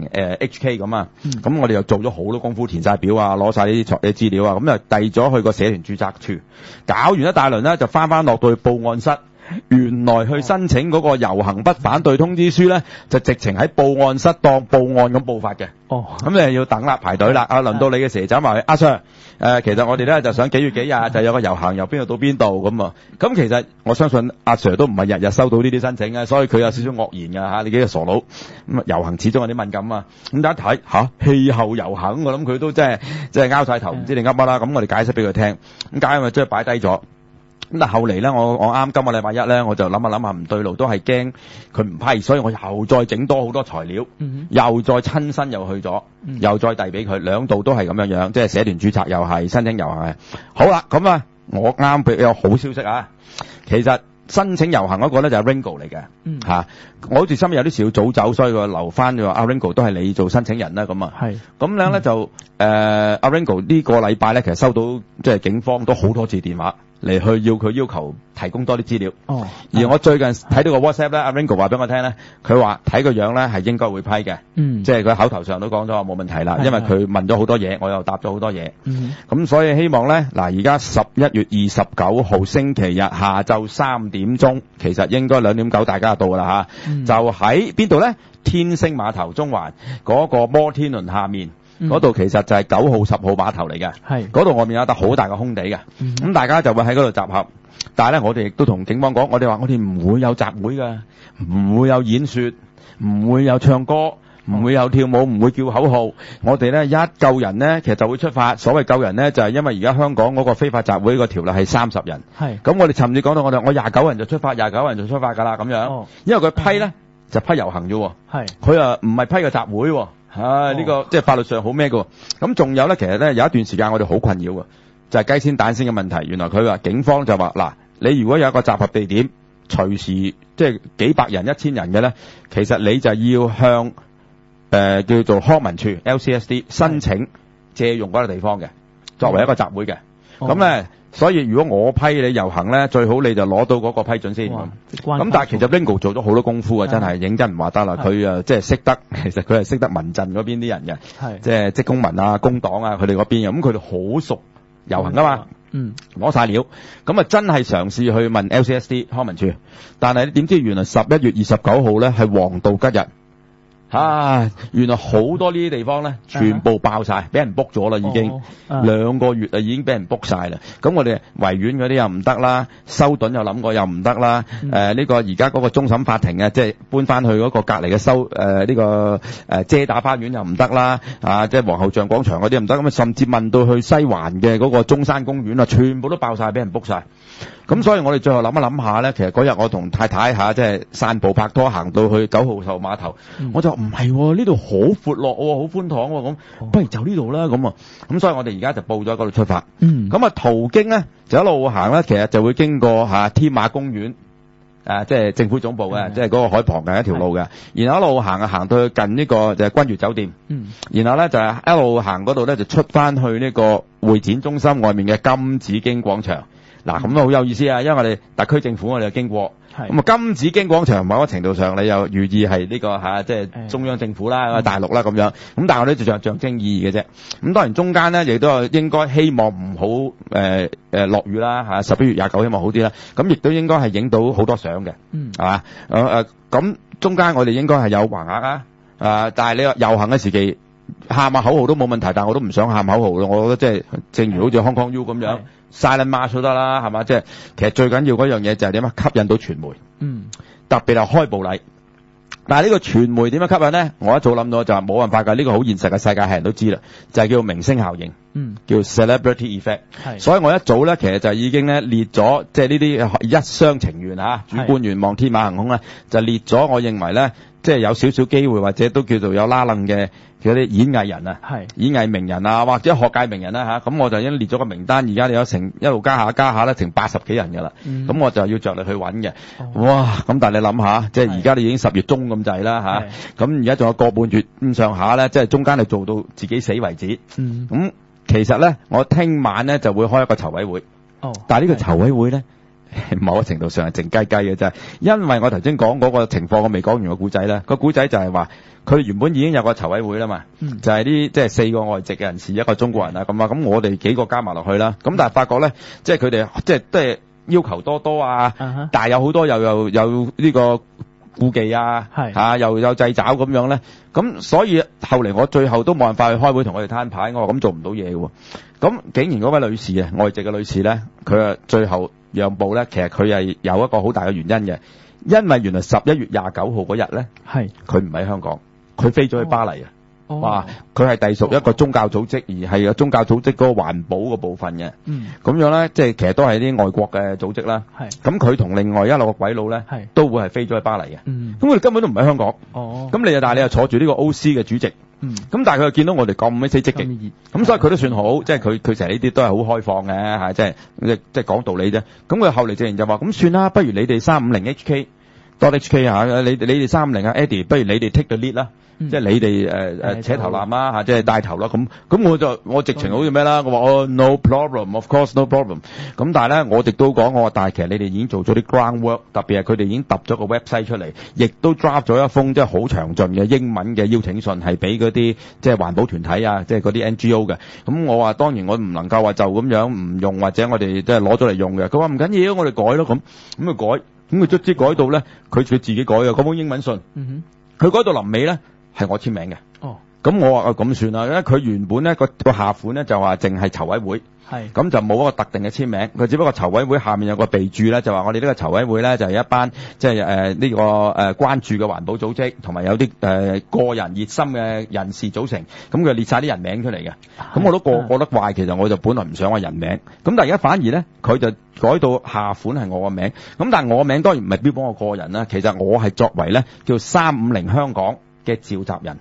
350hk 咁啊。咁我哋又做咗好多功夫，填晒表啊，攞晒呢啲資料啊，咁就遞咗去個社團註冊處，搞完一大輪咧，就翻落到去報案室。原來去申請嗰個遊行不反對通知書咧，就直情喺報案室當報案咁報發嘅。咁你要等啦，排隊啦。輪到你嘅時走埋去，阿 Sir，其實我哋咧就想幾月幾日就有個遊行，由邊度到邊度咁啊。咁其實我相信阿 Sir 都唔係日日收到呢啲申請啊，所以佢有少少愕然㗎嚇。你幾個傻佬咁遊行始終有啲敏感啊。咁大家睇嚇氣候遊行，我諗佢都真係拗晒頭，唔知你噏乜啦。咁我哋解釋俾佢聽，咁解咪即係擺低咗。咁但後嚟咧，我啱今個禮拜一咧，我就諗下唔對路，都係驚佢唔批，所以我又再整多好多材料，又再親身又去咗，又再遞俾佢，2度都係咁樣，即係社團註冊又係申請遊行係。好啦，咁啊，我啱俾有好消息啊，其實申請遊行嗰個咧就係 Ringo 嚟嘅嚇，我好似身邊有啲事要早走，所以佢留翻咗話阿 Ringo 都係你做申請人啦咁啊。咁樣咧就阿 Ringo 呢個禮拜咧，其實收到即係警方都好多次電話。嚟去要求提供多啲資料。而我最近睇到個 WhatsApp 咧，阿 Ringo 話俾我聽咧，佢話睇個樣咧係應該會批嘅。即係佢口頭上都講咗話冇問題啦，因為佢問咗好多嘢，我又答咗好多嘢。咁所以希望咧，嗱而家11月29號星期日下晝3點鐘，其實應該2點9大家就到㗎啦嚇。就喺邊度咧？天星碼頭中環嗰個摩天輪下面。嗰度其實就係9號、10號碼頭嚟嘅，嗰度外面有笪好大嘅空地嘅，咁大家就會喺嗰度集合。但係咧，我哋亦都同警方講，我哋話我哋唔會有集會㗎，唔會有演說，唔會有唱歌，唔會有跳舞，唔會叫口號。我哋咧一救人咧，其實就會出發。所謂救人咧，就係因為而家香港嗰個非法集會個條例係30人。咁我哋尋日講到我29人就出發，29人就出發㗎啦咁樣。因為佢批咧就批遊行啫，佢啊唔係批個集會喎。呢個即係法律上好咩嘅。咁仲有咧，其實咧有一段時間我哋好困擾嘅，就係雞先蛋先嘅問題。原來佢話警方就話嗱， 你如果有一個集合地點，隨時即係幾百人、1000人嘅咧，其實你就要向叫做康文署 LCSD 申請借用嗰個地方嘅，作為一個集會嘅。咁咧，所以如果我批你遊行咧，最好你就攞到嗰個批准先。咁但係其實 Ringo 做咗好多功夫啊，真係認真唔話得啦。佢即係識得，其實佢係識得民陣嗰邊啲人嘅，即係職工盟啊、工黨啊，佢哋嗰邊嘅。咁佢哋好熟遊行噶嘛，攞晒料。咁啊真係嘗試去問 LCSD 康文署，但係點知原來11月29號咧係黃道吉日。原來好多呢啲地方咧，全部爆晒，俾人 book 咗啦，已經2個月啊，已經俾人 book 晒啦。咁我哋維園嗰啲又唔得啦，修頓又諗過又唔得啦。呢個而家嗰個終審法庭啊，即係搬翻去嗰個隔離嘅呢個遮打花園又唔得啦。即係皇后像廣場嗰啲唔得。咁甚至問到去西環嘅嗰個中山公園啊，全部都爆晒，俾人 book 晒。咁所以我哋最後諗一諗下咧，其實嗰日我同太太即係散步拍拖行到去9號頭碼頭，我就唔係呢度好闊落喎，好寬敞喎，咁不如就呢度啦咁啊。咁所以我哋而家就報咗嗰度出發。咁啊途經咧就一路行咧，其實就會經過天馬公園，即係政府總部嘅，即係嗰個海旁嘅一條路嘅。然後一路行到去近呢個就係君悦酒店。然後咧就係一路行嗰度咧就出翻去呢個會展中心外面嘅金紫荊廣場。嗱，咁都好有意思啊，因為我哋特區政府我哋經過，咁啊金紫荊廣場某個程度上你又寓意係呢個即係中央政府啦、大陸啦咁樣，咁但係我哋就象徵意義嘅啫。咁當然中間咧亦都係應該希望唔好落雨啦11月29希望好啲啦。咁亦都應該係影到好多相嘅，係嘛？咁中間我哋應該係有橫額但係你話遊行嘅時期喊下口號都冇問題，但係我都唔想喊口號咯。我覺得即係正如好似 Hong Kong U 咁樣。Silent March 都得啦，係嘛？即係其實最緊要嗰樣嘢就係點啊？吸引到傳媒，特別係開步禮。但係呢個傳媒點樣吸引咧？我一早諗到就係冇辦法㗎，呢個好現實嘅世界係人都知啦，就係叫明星效應，叫 celebrity effect。所以我一早咧其實就已經咧列咗，即係呢啲一廂情願主觀願望天馬行空咧，就列咗我認為咧，即係有少少機會或者都叫做有拉楞嘅嗰啲演藝人啊，演藝名人啊，或者學界名人啦咁我就已經列咗個名單，而家你有一路加下咧，成80幾人㗎啦。咁我就要着力去揾嘅。哇！咁但係你諗下，即係而家你已經10月中咁滯啦咁而家仲有個半月咁上下咧，即係中間你做到自己死為止。咁其實咧，我聽晚咧就會開一個籌委會。但係呢個籌委會咧，某個程度上係靜雞雞嘅啫，因為我頭先講嗰個情況，我未講完個古仔咧。個古仔就係話，佢原本已經有個籌委會啦嘛，就係啲即係4個外籍嘅人士，一個中國人啊咁啊，咁我哋幾個加埋落去啦。咁但係發覺咧，即係佢哋即係都係要求多啊，但係有好多又有呢個顧忌又有掣肘咁樣咧。咁所以後嚟我最後都冇辦法去開會同佢哋攤牌，我話咁做唔到嘢喎。咁竟然嗰位女士啊，外籍嘅女士咧，佢啊最後讓步咧，其實佢係有一個好大嘅原因嘅，因為原來11月29號嗰日咧，佢唔喺香港，佢飛咗去巴黎啊。佢係隸屬一個宗教組織，而係個宗教組織嗰個環保個部分嘅。咁樣咧，即係其實都係啲外國嘅組織啦。咁佢同另外一路個鬼佬咧，都會係飛咗去巴黎嘅。咁佢哋根本都唔喺香港。咁但係你又坐住呢個 OC 嘅主席。咁但係佢又見到我哋咁鬼死積極，咁所以佢都算好，即係佢成日呢啲都係好開放嘅，即係講道理啫。咁佢後嚟自然就話，咁算啦，不如你哋350HK HK 你哋350Eddie，不如你哋 take the lead 啦。即係你哋扯頭纜啦即係帶頭啦。咁我直情好似咩啦？我話no problem，of course no problem。咁但係咧，我亦都講我話，但係其實你哋已經做咗啲 groundwork，特別係佢哋已經揼咗個 website 出嚟，亦都 draft 咗一封即係好詳盡嘅英文嘅邀請信，係俾嗰啲即係環保團體啊，即係嗰啲 NGO 嘅。咁我話當然我唔能夠話就咁樣唔用，或者我哋即係攞咗嚟用嘅。佢話唔緊要，我哋改咯咁佢改，咁佢卒之改到咧，佢自己改嘅嗰封英文信，佢改到臨尾咧。係我簽名嘅。咁我話咁算啦，因為佢原本咧個下款咧就話淨係籌委會，咁就冇一個特定嘅簽名，佢只不過籌委會下面有個備註咧，就話我哋呢個籌委會咧就係一班即係呢個關注嘅環保組織，同埋有啲個人熱心嘅人士組成，咁佢列晒啲人名出嚟嘅。咁我都覺得怪，其實我就本來唔想話人名，咁但係而家反而咧佢就改到下款係我個名，咁但係我個名當然唔係標榜我個人啦，其實我係作為咧叫350香港嘅召集人。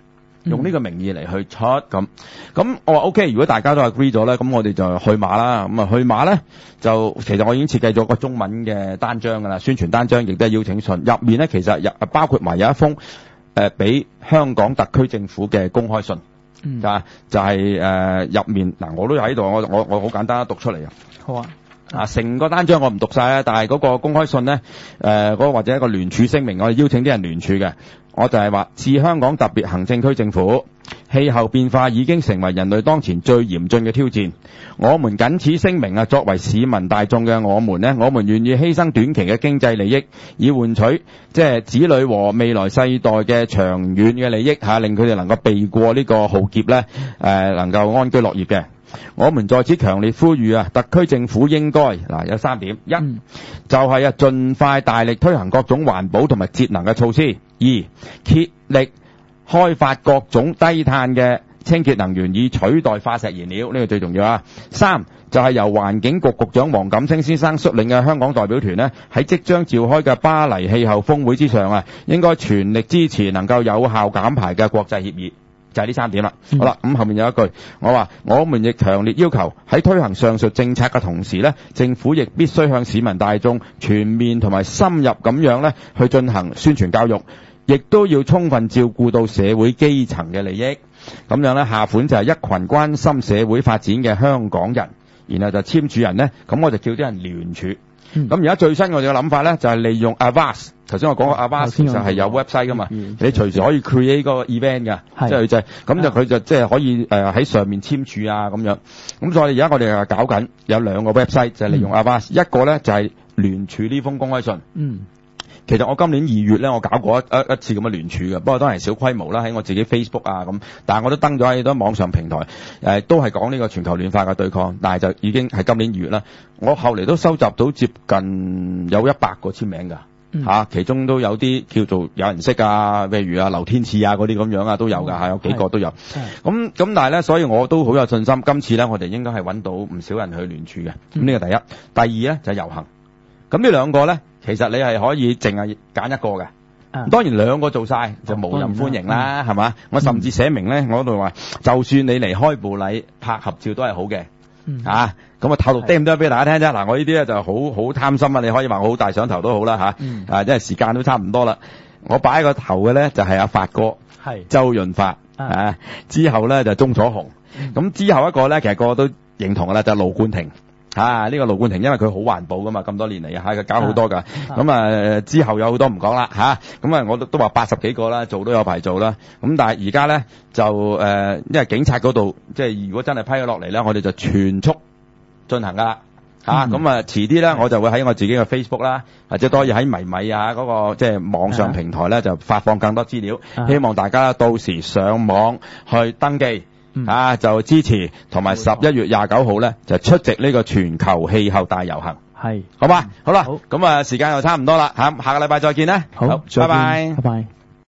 用呢個名義嚟去出咁。咁我話 OK， 如果大家都 agree 咗咧，咁我哋就去馬啦。咁啊去馬咧就其實我已經設計咗個中文嘅單張㗎啦，宣傳單張亦都係邀請信，入面咧其實包括埋有一封俾香港特區政府嘅公開信。就係入面嗱，我都喺度，我好簡單讀出嚟啊。 好啊。 成個單張我唔讀晒啦，但係嗰個公開信咧，嗰個或者一個聯署聲明，我哋邀請啲人聯署嘅。我就係話，致香港特別行政區政府，氣候變化已經成為人類當前最嚴峻嘅挑戰。我們謹此聲明作為市民大眾嘅我們願意犧牲短期嘅經濟利益，以換取即係子女和未來世代嘅長遠嘅利益令佢哋能夠避過呢個浩劫咧，能夠安居樂業嘅。我們在此強烈呼籲特區政府應該有3點：一就係盡快大力推行各種環保同埋節能嘅措施；二竭力開發各種低碳嘅清潔能源，以取代化石燃料，呢個最重要啊！三就係由環境局局長黃錦星先生率領嘅香港代表團呢，喺即將召開嘅巴黎氣候峰會之上應該全力支持能夠有效減排嘅國際協議。就係呢3點啦。好啦，咁後面有一句，我話我們亦強烈要求喺推行上述政策嘅同時呢，政府亦必須向市民大眾全面同埋深入咁樣呢去進行宣傳教育，亦都要充分照顧到社會基層嘅利益。咁樣呢，下款就係一群關心社會發展嘅香港人，然後就簽署人呢，咁我就叫啲人聯署。咁而家最新我哋嘅諗法咧，就係利用 Avast。頭先我講過 Avast 就係有 website 噶嘛，你隨時可以 create 個 event 嘅，即係佢就即係可以喺上面簽署啊咁樣。咁所以而家我哋搞緊有2個 website 就係利用 Avast，一個咧就係聯署呢封公開信。其實我今年2月咧，我搞過一次咁嘅聯署嘅，不過當然小規模啦，喺我自己 Facebook 啊咁，但係我都登咗喺多網上平台，都係講呢個全球暖化嘅對抗，但係就已經係今年2月啦。我後嚟都收集到接近有100個簽名㗎，其中都有啲叫做有人識啊，譬如劉天賜啊嗰啲咁樣啊都有㗎，有幾個都有。咁但係咧，所以我都好有信心，今次咧我哋應該係揾到唔少人去聯署嘅。咁呢個第一，第二咧就係遊行。咁呢2個咧，其實你係可以淨係揀一個嘅。當然2個做晒就無人歡迎啦，係嘛？我甚至寫明咧，我嗰度話，就算你嚟開部禮拍合照都係好嘅。咁啊透露啲咁多俾大家聽啫。嗱，我呢啲咧就好貪心啊，你可以話我好大想頭都好啦因為時間都差唔多啦。我擺個頭嘅咧就係阿發哥，周潤發之後咧就鐘楚紅。咁之後一個咧，其實個個都認同嘅啦，就係盧冠廷。呢個盧冠廷因為佢好環保噶嘛，咁多年嚟佢搞好多噶。咁之後有好多唔講啦咁我都話80幾個啦，做都有排做啦。咁但係而家咧就因為警察嗰度即係如果真係批咗落嚟咧，我哋就全速進行噶啦咁遲啲咧我就會喺我自己嘅 Facebook 啦，或者多嘢喺迷米嗰個即係網上平台咧就發放更多資料，希望大家到時上網去登記。就支持，同埋11月29號咧就出席呢個全球氣候大遊行，好嘛？好啦，咁時間又差唔多啦，下個禮拜再見啦，好，拜拜。